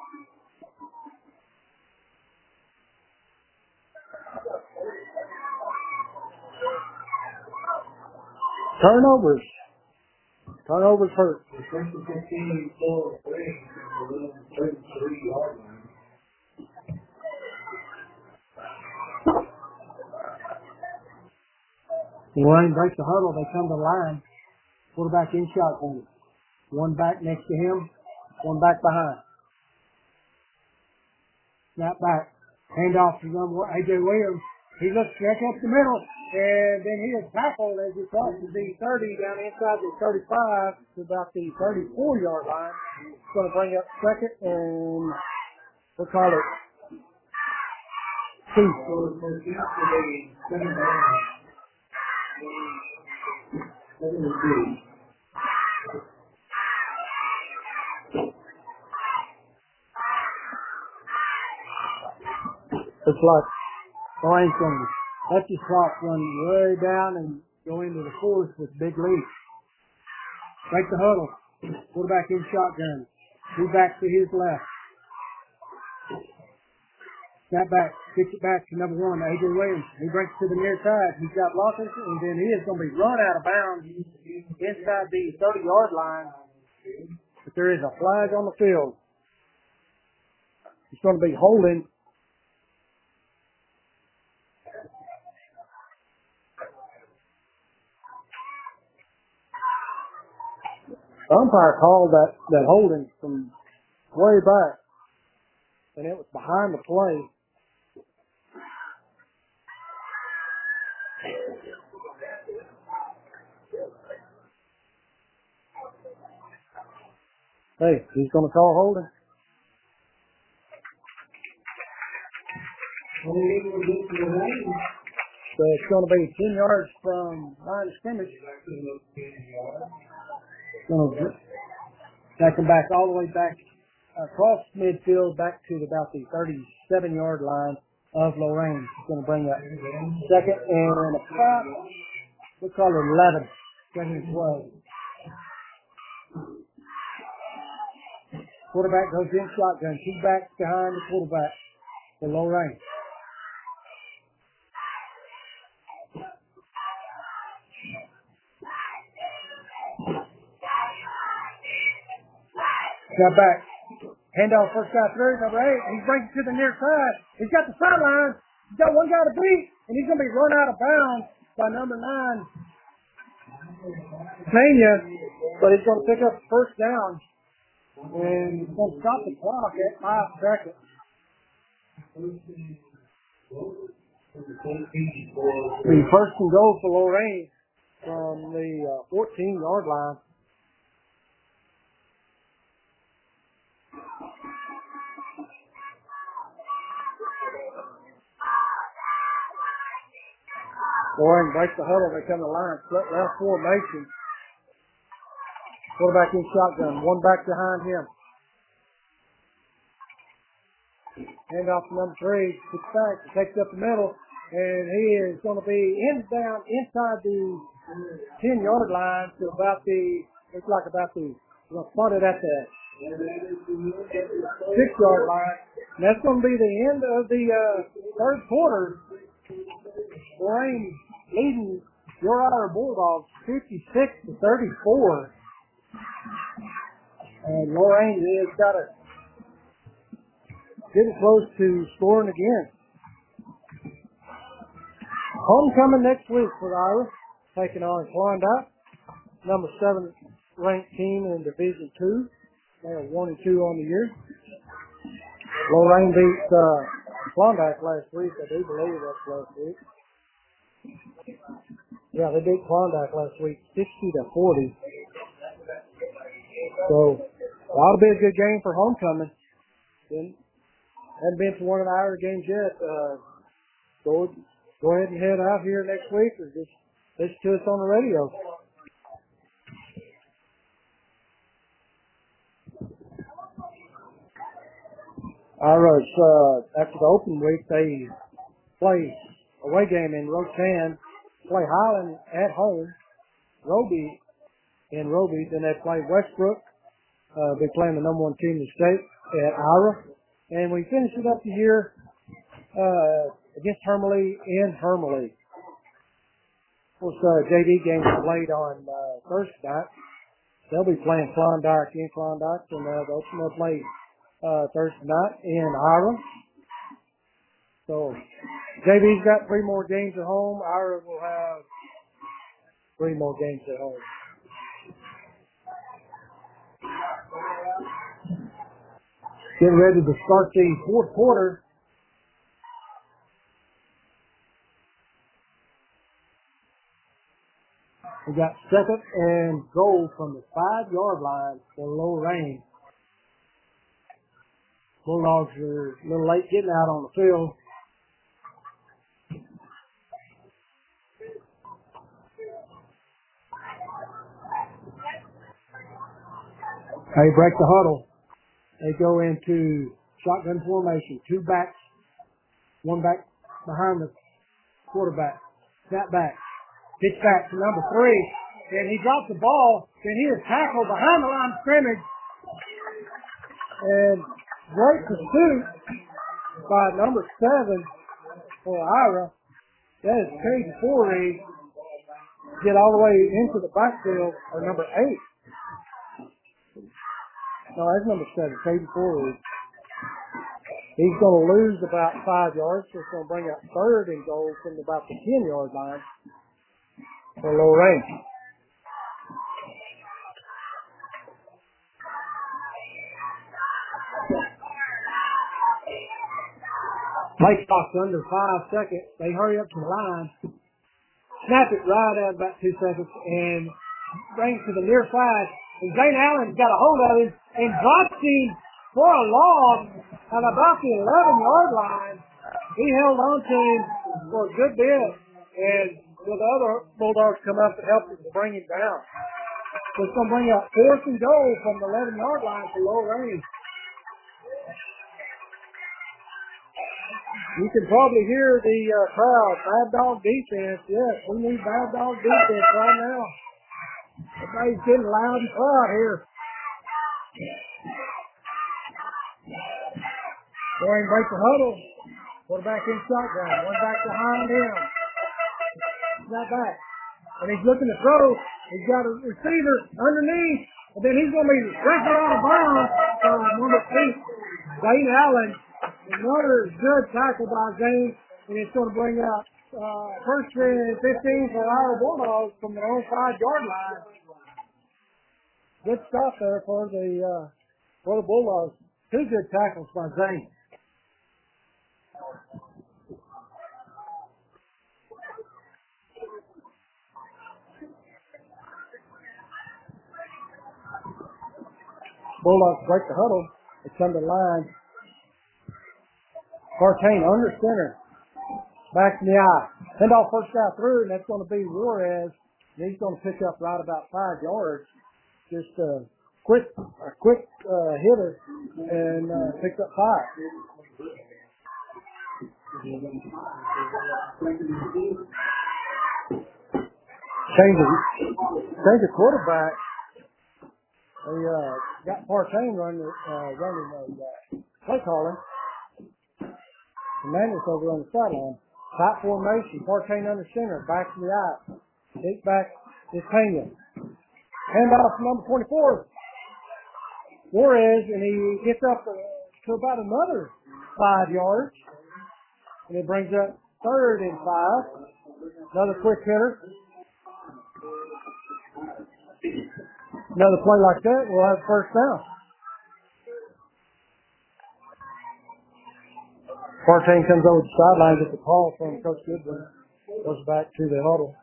Turnovers. Turnovers hurt. First and fifteen for Lorraine, thirty-three-yard line. Lorraine breaks the huddle. They come to the line. Quarterback in shotgun. One back next to him. One back behind. Snap back. Handoff to number one, A J Williams. He looks back up the middle. And then he is tackled as he crosses the thirty down inside the thirty-five to about the thirty-four-yard line. It's going to bring up second and we'll call it two. So for yesterday, seven down. Seven and two. It's like Lorraine's going to let this clock run way down and go into the fourth with big lead. Break the huddle. Quarterback in shotgun. Two back to his left. Snap back. Pitch it back to number one, A J Williams. He breaks to the near side. He's got Lawson, and then he is going to be run out of bounds inside the thirty-yard line. But there is a flag on the field. It's going to be holding. Umpire called that, that holding from way back, and it was behind the play. Hey, he's going to call holding. So it's going to be ten yards from line of scrimmage. Going to back him back all the way back across midfield back to about the thirty-seven-yard line of Lorraine. It's going to bring up second and about, we'll call it eleven. Second and twelve. Quarterback goes in shotgun. Two backs behind the quarterback for Lorraine. Got back. Handoff first guy through, number eight. He brings it to the near side. He's got the sideline. He's got one guy to beat, and he's going to be run out of bounds by number nine, Pena. But he's going to pick up first down, and he's going to stop the clock at five seconds. The first and goal for Lorraine from the uh, fourteen-yard line. Lorraine breaks the huddle. They come to the line. Split left formation. Quarterback in shotgun. One back behind him. Hand off to number three. Six back. Takes up the middle. And he is going to be in down inside the ten-yard line to about the, looks like about the, we're going to start it at the six-yard line. And that's going to be the end of the uh, third quarter. Lorain leading your Ira Bulldogs fifty-six to thirty-four. And Lorain has got to getting close to scoring again. Homecoming next week for the Irish, taking on Klondike, number seven ranked team in Division Two. They are one and two on the year. Lorain beat uh, Klondike last week. I do believe that's last week. Yeah, they beat Klondike last week, sixty to forty. So that'll be a good game for homecoming. Then hadn't been to one of the Irish games yet. Uh, go go ahead and head out here next week, or just listen to us on the radio. Irish, uh, after the open week, they play away game in Rotan, play Highland at home, Roby in Roby, then they play Westbrook, uh, be playing the number one team in the state at Ira, and we finish it up the year uh, against Hermely in Hermely. Of course, uh, J V games are played on uh, Thursday night. They'll be playing Klondike in Klondike, and uh, they'll they'll play uh, Thursday night in Ira. So J V's got three more games at home. Ira will have three more games at home. Getting ready to start the fourth quarter. We got second and goal from the five-yard line for Lorain. Bulldogs are a little late getting out on the field. They break the huddle. They go into shotgun formation. Two backs, one back behind the quarterback. Snap back. Pitch back to number three. And he drops the ball. And he is tackled behind the line of scrimmage. And great pursuit by number seven for Ira. That is Cade Forey. Get all the way into the backfield, or number eight. No, that's number seven, Cade Forey. He's going to lose about five yards, so it's going to bring up third and goal from about the ten-yard line for Lorain. Play clock's under five seconds. They hurry up to the line, snap it right at about two seconds, and bring it to the near side. And Zane Allen's got a hold of him and drops him for a loss at about the eleven-yard line. He held on to him for a good bit, and the other Bulldogs come up to help him to bring him down. So it's going to bring up fourth and goal from the eleven-yard line for Lorain. You can probably hear the uh, crowd. Bad dog defense. Yes, we need bad dog defense right now. Everybody's getting loud and proud here. Lorain breaks the huddle. Quarterback in shotgun. One back behind him. Not back. And he's looking to throw. He's got a receiver underneath. And then he's going to be ripped out of bounds from number eight, Zane Allen. Another good tackle by Zane. And it's going to bring out uh, first and fifteen for our Bulldogs from their own five-yard line. Good stuff there for the uh, for the Bulldogs. Two good tackles by Zane. Bulldogs break the huddle. They come to the line. Partain under center. Back in the eye. Send off first guy through, and that's going to be Juarez. And he's going to pick up right about five yards. Just a quick, a quick uh, hitter, and uh, picked up five. change the, change the quarterback. They uh, got Partain running, uh, running the uh, play calling. Commanders over on the sideline. Tight formation. Partain under center. Back to the eye. Deep back is Pena. Handoff to number twenty-four. Juarez, and he gets up to about another five yards. And it brings up third and five. Another quick hitter. Another play like that, we'll have first down. Partain comes over the sideline, gets a call from Coach Goodwin. Goes back to the huddle.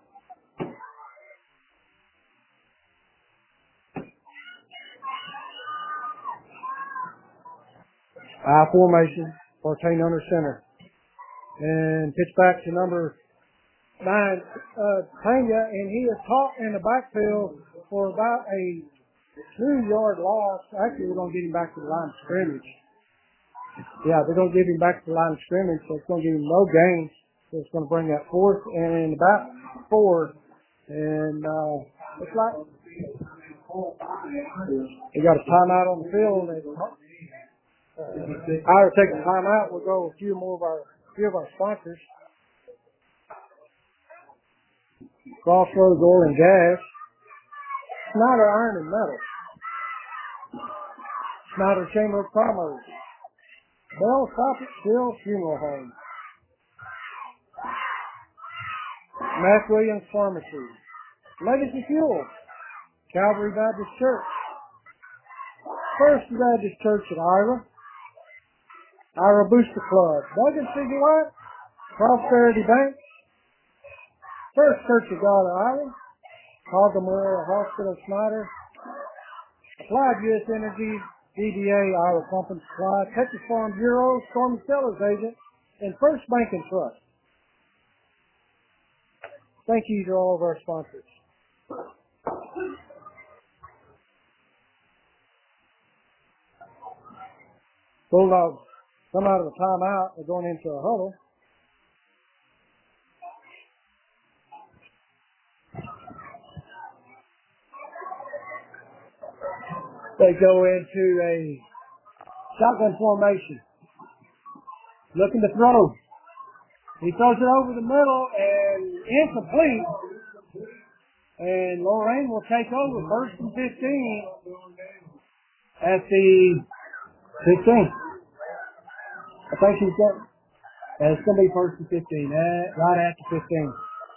I formation. Partain under center. And pitch back to number nine, uh, Pena, and he is caught in the backfield for about a two-yard loss. Actually, we're going to get him back to the line of scrimmage. Yeah, they're going to give him back to the line of scrimmage, so it's going to give him no gain. So it's going to bring that fourth and about four. And uh, it's like we got a timeout on the field. And, uh, I will take a timeout. We'll go with a few more of our, few of our sponsors. Crossroads Oil and Gas, Snyder Iron and Metal, Snyder Chamber of Commerce, Bell Socket Still Funeral Home, Mac Williams Pharmacy, Legacy Fuel, Calvary Baptist Church, First Baptist Church at Ira, Ira Booster Club, Doug and Siggy White, Prosperity Bank, First Church of God at Ira, Caldwell Memorial Hospital Snyder, Applied U S Energy, D B A, Iowa Pump and Supply, Texas Farm Bureau, Storm Sellers Agent, and First Bank and Trust. Thank you to all of our sponsors. Bulldogs come out of the timeout. They're going into a huddle. They go into a shotgun formation. Looking to throw. He throws it over the middle and incomplete. And Lorraine will take over first and fifteen at the fifteen. I think she's got, uh, it's going to be first and fifteen, uh, right at the fifteen.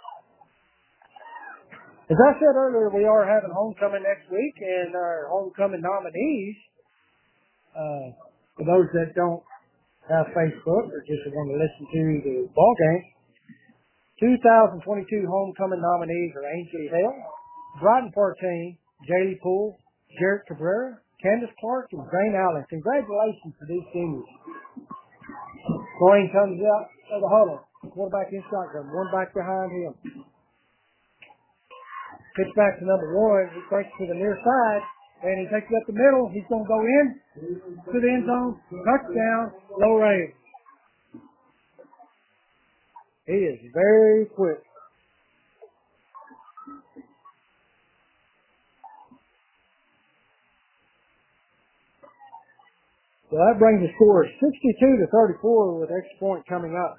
As I said earlier, we are having homecoming next week, and our homecoming nominees, uh, for those that don't have Facebook or just want to listen to the ball game, two thousand twenty-two homecoming nominees are Ainsley Hale, Bryden Partain, Jaylee Poole, Jarrett Cabrera, Candace Clark, and Zane Allen. Congratulations to these seniors. Lorraine comes out of the huddle. Quarterback in shotgun, one back behind him. Pitch back to number one. He breaks to the near side, and he takes it up the middle. He's going to go in to the end zone. Touchdown, Lorraine. He is very quick. So that brings the score sixty-two to thirty-four with extra point coming up.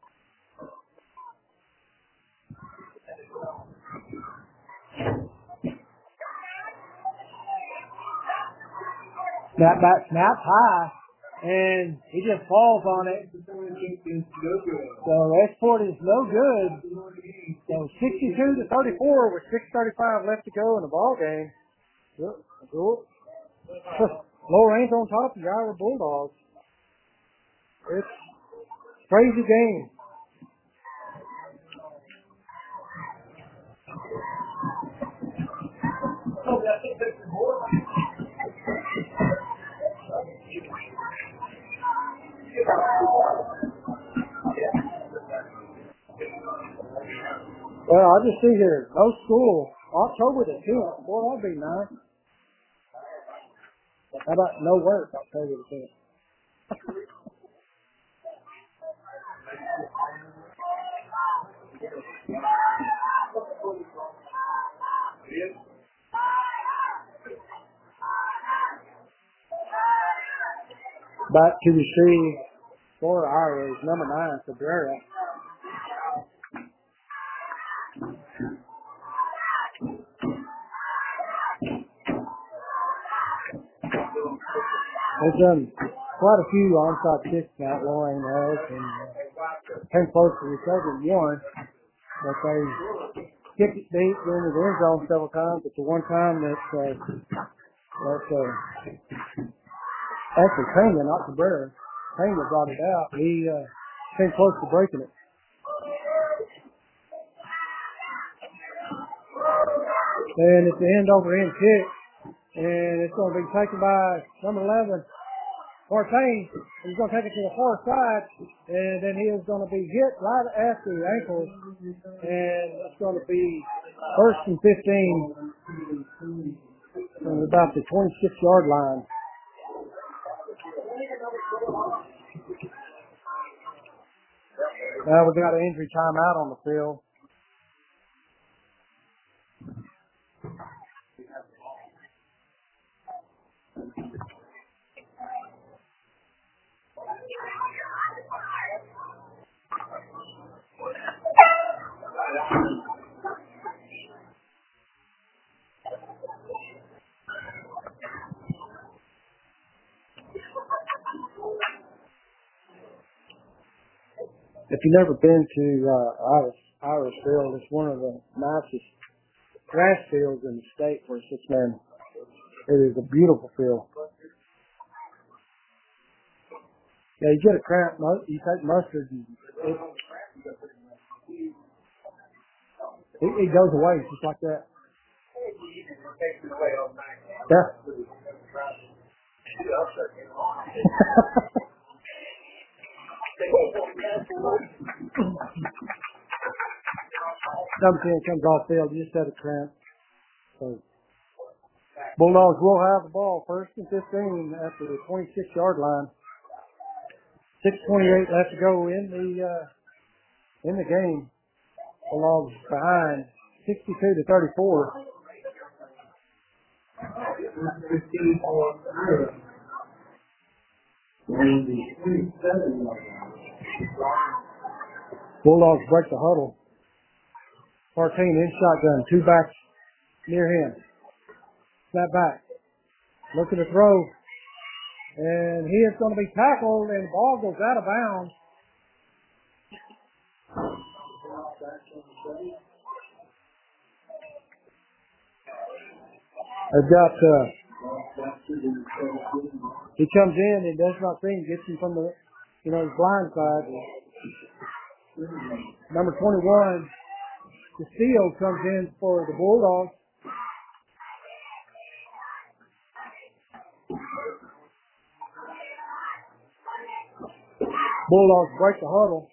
Snap back, snap high, and he just falls on it. So export is no good. So sixty-two to thirty-four with six thirty-five left to go in the ball game. Lorraine's on top of the Iowa Bulldogs. It's a crazy game. Well, I just see here, no school, October the tenth. Boy, that'd be nice. How about no work, October the tenth? Back to the sea for Irish, number nine, Cabrera. They've done quite a few onside kicks now, Lorraine has, and uh, came close to recovering one, but they kicked it deep into the end zone several times. But the one time that uh, that uh, actually Pena, not Cabrera, Pena brought it out, he uh, came close to breaking it. And it's the end over end kick, and it's going to be taken by number eleven. Partain, he's going to take it to the far side, and then he is going to be hit right at the ankles, and it's going to be first and fifteen from about the twenty-six yard line. Now we got an injury timeout on the field. If you've never been to uh, Irish, Irish Field, it's one of the nicest grass fields in the state for a six-man. It is a beautiful field. Yeah, you get a cramp, you take mustard, and it, it, it goes away just like that. Yeah. Number ten comes off field, you just had a cramp. So Bulldogs will have the ball first and fifteen at the twenty-six yard line. six twenty-eight left to go in the uh, in the game. Bulldogs behind sixty-two to thirty-four. Bulldogs break the huddle. Partain in shotgun, two backs near him. Snap back. Looking to throw. And he is going to be tackled, and the ball goes out of bounds. They've got, uh, he comes in and does not see him, gets him from the, you know, his blind side. Number twenty-one, Castillo comes in for the Bulldogs. Bulldogs break the huddle.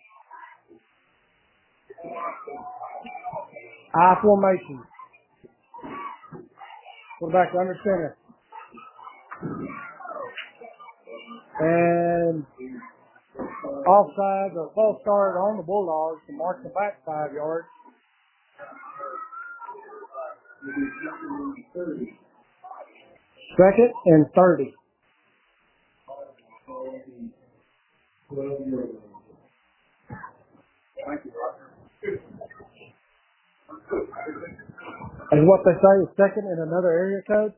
I formation. Quarterback under center. And offside, or false start on the Bulldogs to mark the back five yards. Second and thirty. And what they say is second in another area code.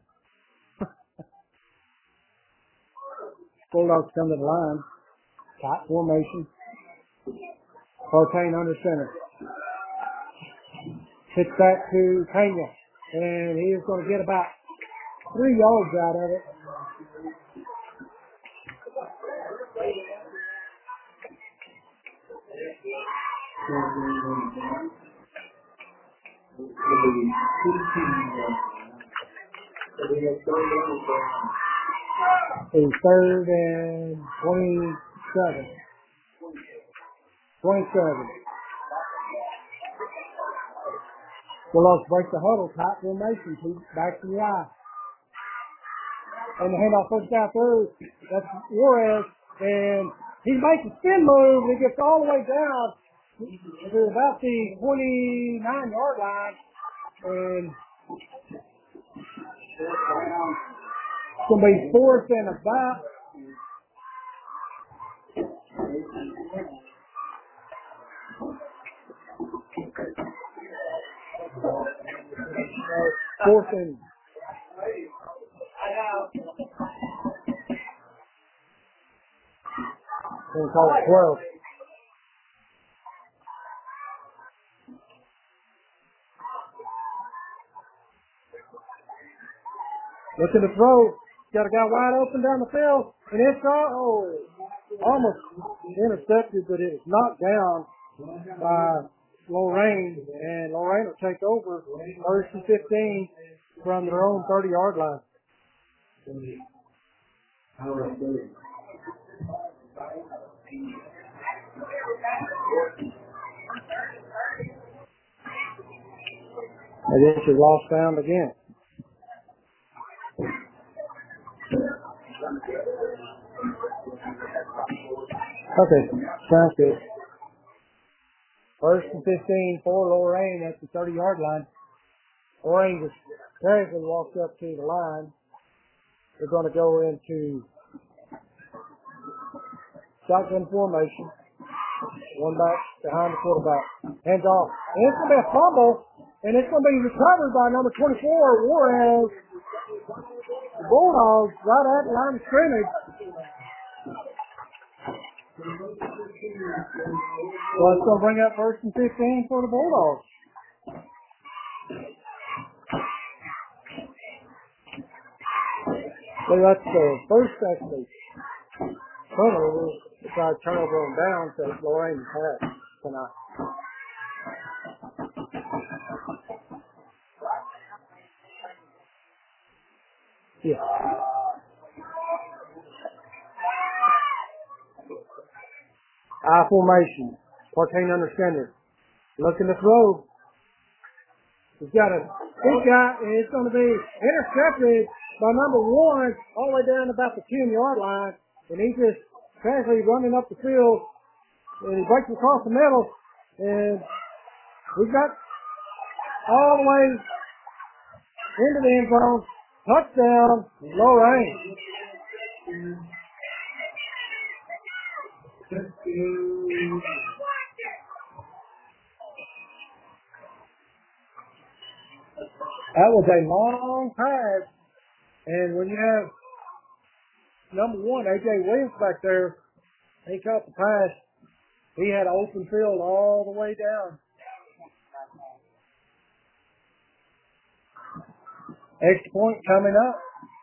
Bulldogs come to the line. Tight formation. Partain under center. Pitch back to Pena. And he is going to get about three yards out of it. A third and twenty-seven. twenty-seven. Bulldogs break the huddle, tight formation, back to the eye. And the handoff first down through. That's Juarez. And he makes a spin move, and he gets all the way down to about the twenty-nine yard line. And It's going to be fourth and about. Fourth and we'll call it twelve. Looking to throw. Got a guy wide open down the field. And it's oh, almost intercepted, but it was knocked down by Lorraine. And Lorraine will take over first and fifteen from their own thirty-yard line. I guess you lost down again. Okay, sounds good. First and fifteen for Lorraine at the thirty-yard line. Lorraine just casually walked up to the line. They're going to go into shotgun formation. One back behind the quarterback. Hands off. And it's going to be a fumble, and it's going to be recovered by number twenty-four, Juarez. The Bulldogs right at the line of scrimmage. So it's going to bring up first and fifteen for the Bulldogs. So that's the first actually turnover. They tried to turn over on down to Lorraine pass tonight. Yeah. I formation. Partain under center. Looking to throw. He's got a big guy, and it's going to be intercepted by number one all the way down about the ten-yard line. And he's just casually running up the field, and he breaks across the middle. And we've got all the way into the end zone. Touchdown, Lorraine. That was a long pass, and when you have number one, A J Williams back there, he caught the pass. He had an open field all the way down. Extra point coming up.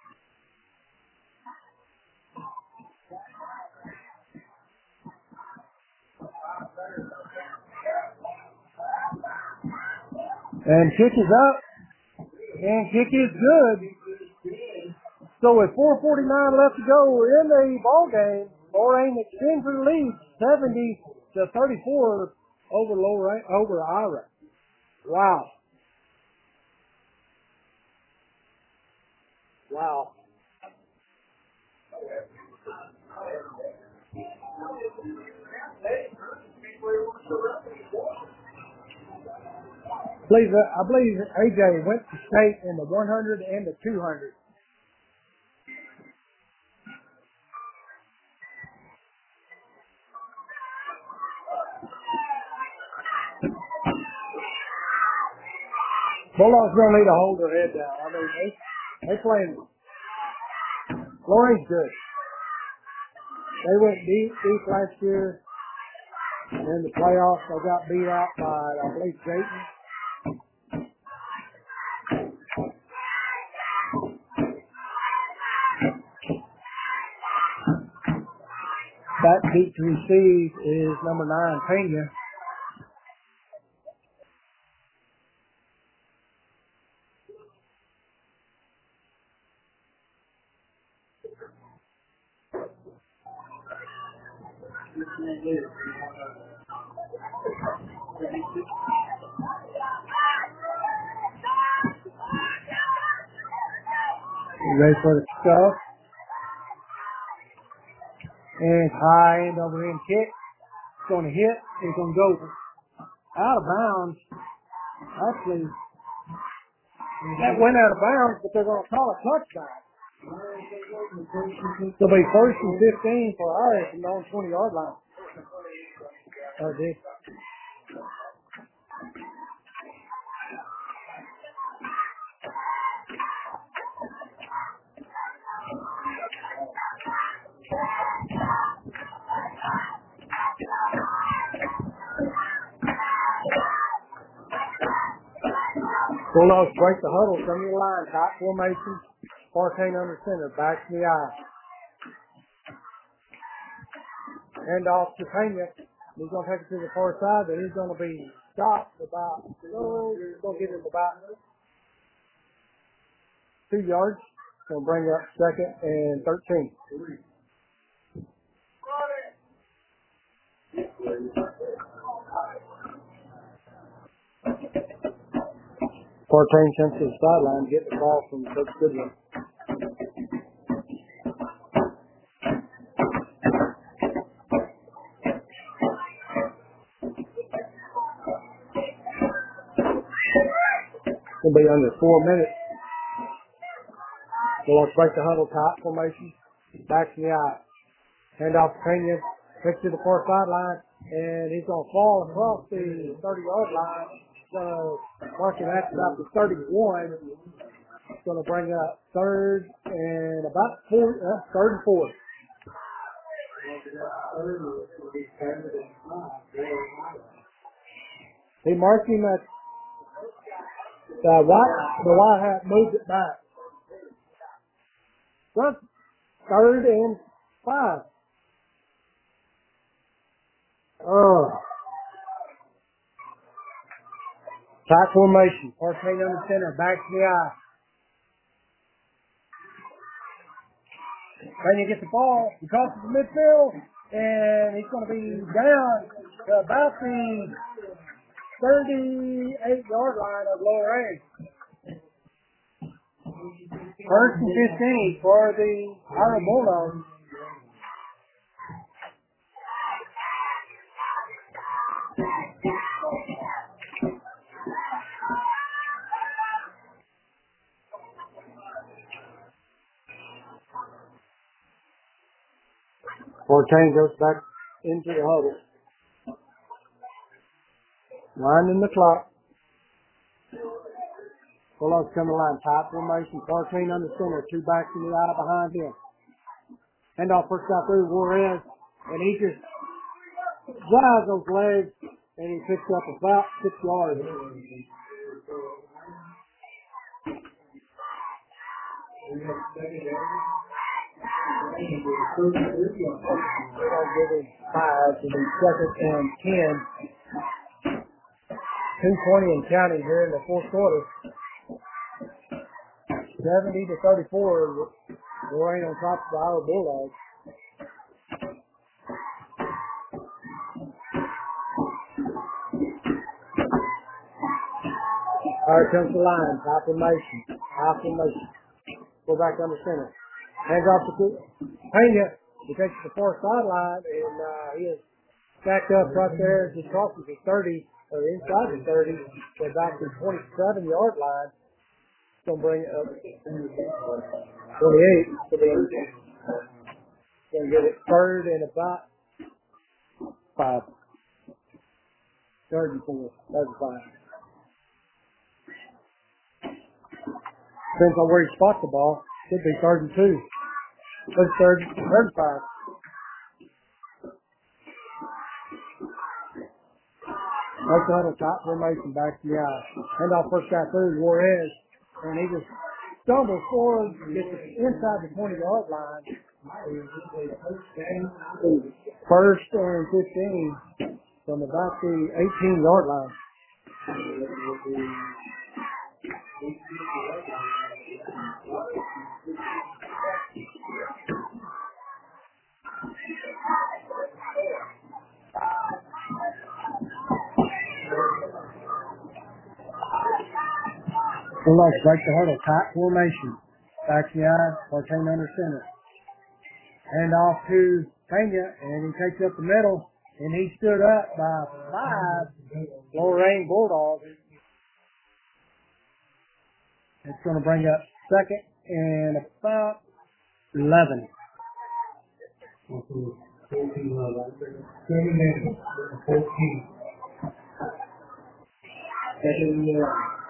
And kick is up. And kick is good. So with four forty-nine left to go in the ball game, Lorraine extends her lead seventy to thirty-four over Lorraine, over Ira. Wow. Wow. I believe, I believe A J went to state in the one hundred and the two hundred. Bulldogs don't need to hold their head down. I mean, they, they playing. Lorraine's good. They went deep, deep last year. In the playoffs, they got beat out by, I believe, Dayton. That beat to receive is number nine, Pena. Ready for the stuff. And high end over end kick. It's going to hit. It's going to go out of bounds. Actually, that went out of bounds, but they're going to call a touchdown. It'll be first and fifteen for ours from the own twenty-yard line. Oh, dude. Bulldogs break the huddle, come to the line, tight formation, Partain under center, back to the eye. Hand off to Pena. He's going to take it to the far side, but he's going to be stopped about, oh, he's going to get him about two yards. Going to bring up second and thirteen. Partain comes to the sideline, get the ball from Coach Goodwin. It'll be under four minutes. We'll break the huddle tight formation. Back to the eye. Hand off to Pena. Takes to the far sideline. And he's going to fall across the thirty-yard line. So, marking that about the thirty-one. It's going to bring up third and about four, uh, third and fourth. He marked him at the white, the white hat moved it back. That's third and five. Oh. Tight formation. Partain under center. Back to the eye. Pena gets the ball. He crosses the midfield. And he's going to be down to about the thirty-eight-yard line of Lower A. First and fifteen for the Iowa Bulldogs. Partain goes back into the huddle. Winding the clock. Bulldogs come to the line. Tight formation. Partain under center. Two backs in the eye behind him. Hand off first out through Juarez. And he just drives those legs. And he picks up about six yards. I'll give him five to be second and ten. two twenty and counting here in the fourth quarter. seventy to thirty-four. Lorraine on top of the Iowa Bulldogs. All right, comes the line. High formation. High formation. Go back under center. Hands off to Pena. He takes the far sideline, and uh, he is stacked up right there as he crosses the thirty, or inside the thirty, to about the twenty-seven-yard line. It's going to bring it up twenty-eight. So they're going to get it third and about five. Third and four. Third and five. Depends on where he spots the ball. Could be third and two. What's third, third and five? That's the huddle top formation back to the eye. Hand off first guy through Juarez. And he just stumbles forward, gets inside the twenty-yard line. First and fifteen from about the eighteen-yard line. Bulldogs break the huddle, tight formation. Back to the eye, Partain under center. Hand off to Pena, and he takes up the middle, and he stood up by five Lorraine Bulldogs. It's going to bring up second and about eleven. fourteen, eleven. Seven and fourteen. Second, uh,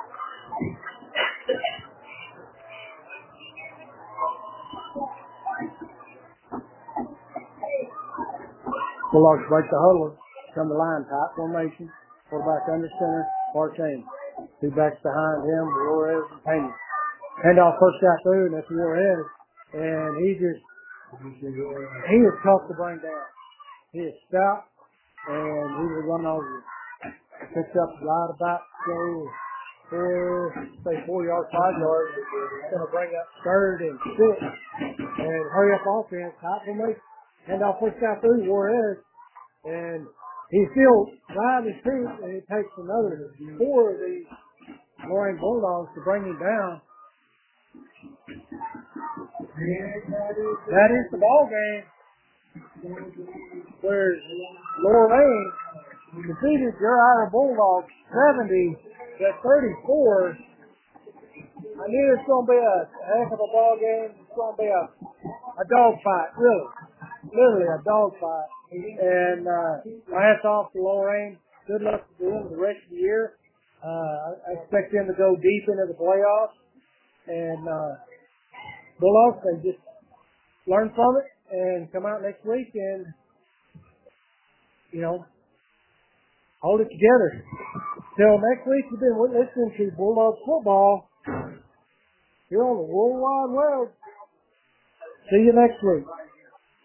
Bulldogs break the huddle, come to line, tight formation, quarterback under center, Partain. Two backs behind him, Juarez and Payne. Hand off first guy through, and that's Juarez. And he just, he is tough to bring down. He is stout, and he will run over you. Picks up right about, so, four, say four yards, five yards. It's going to bring up third and six. And hurry up offense, tight formation. Hand off first guy through, Juarez. And he's still driving his feet, and it takes another four of these Lorain Bulldogs to bring him down. That is the ball game. Where Lorain defeated your Ira Bulldogs seventy to thirty-four. I knew it's going to be a heck of a ball game. It's going to be a, a dog fight, really. Literally a dog fight. And uh, my hats off to Lorain. Good luck to them the rest of the year. Uh, I expect them to go deep into the playoffs. And uh, Bulldogs, they just learn from it and come out next week and, you know, hold it together. Till next week, you've been listening to Bulldogs football here on the World Wide Web. See you next week.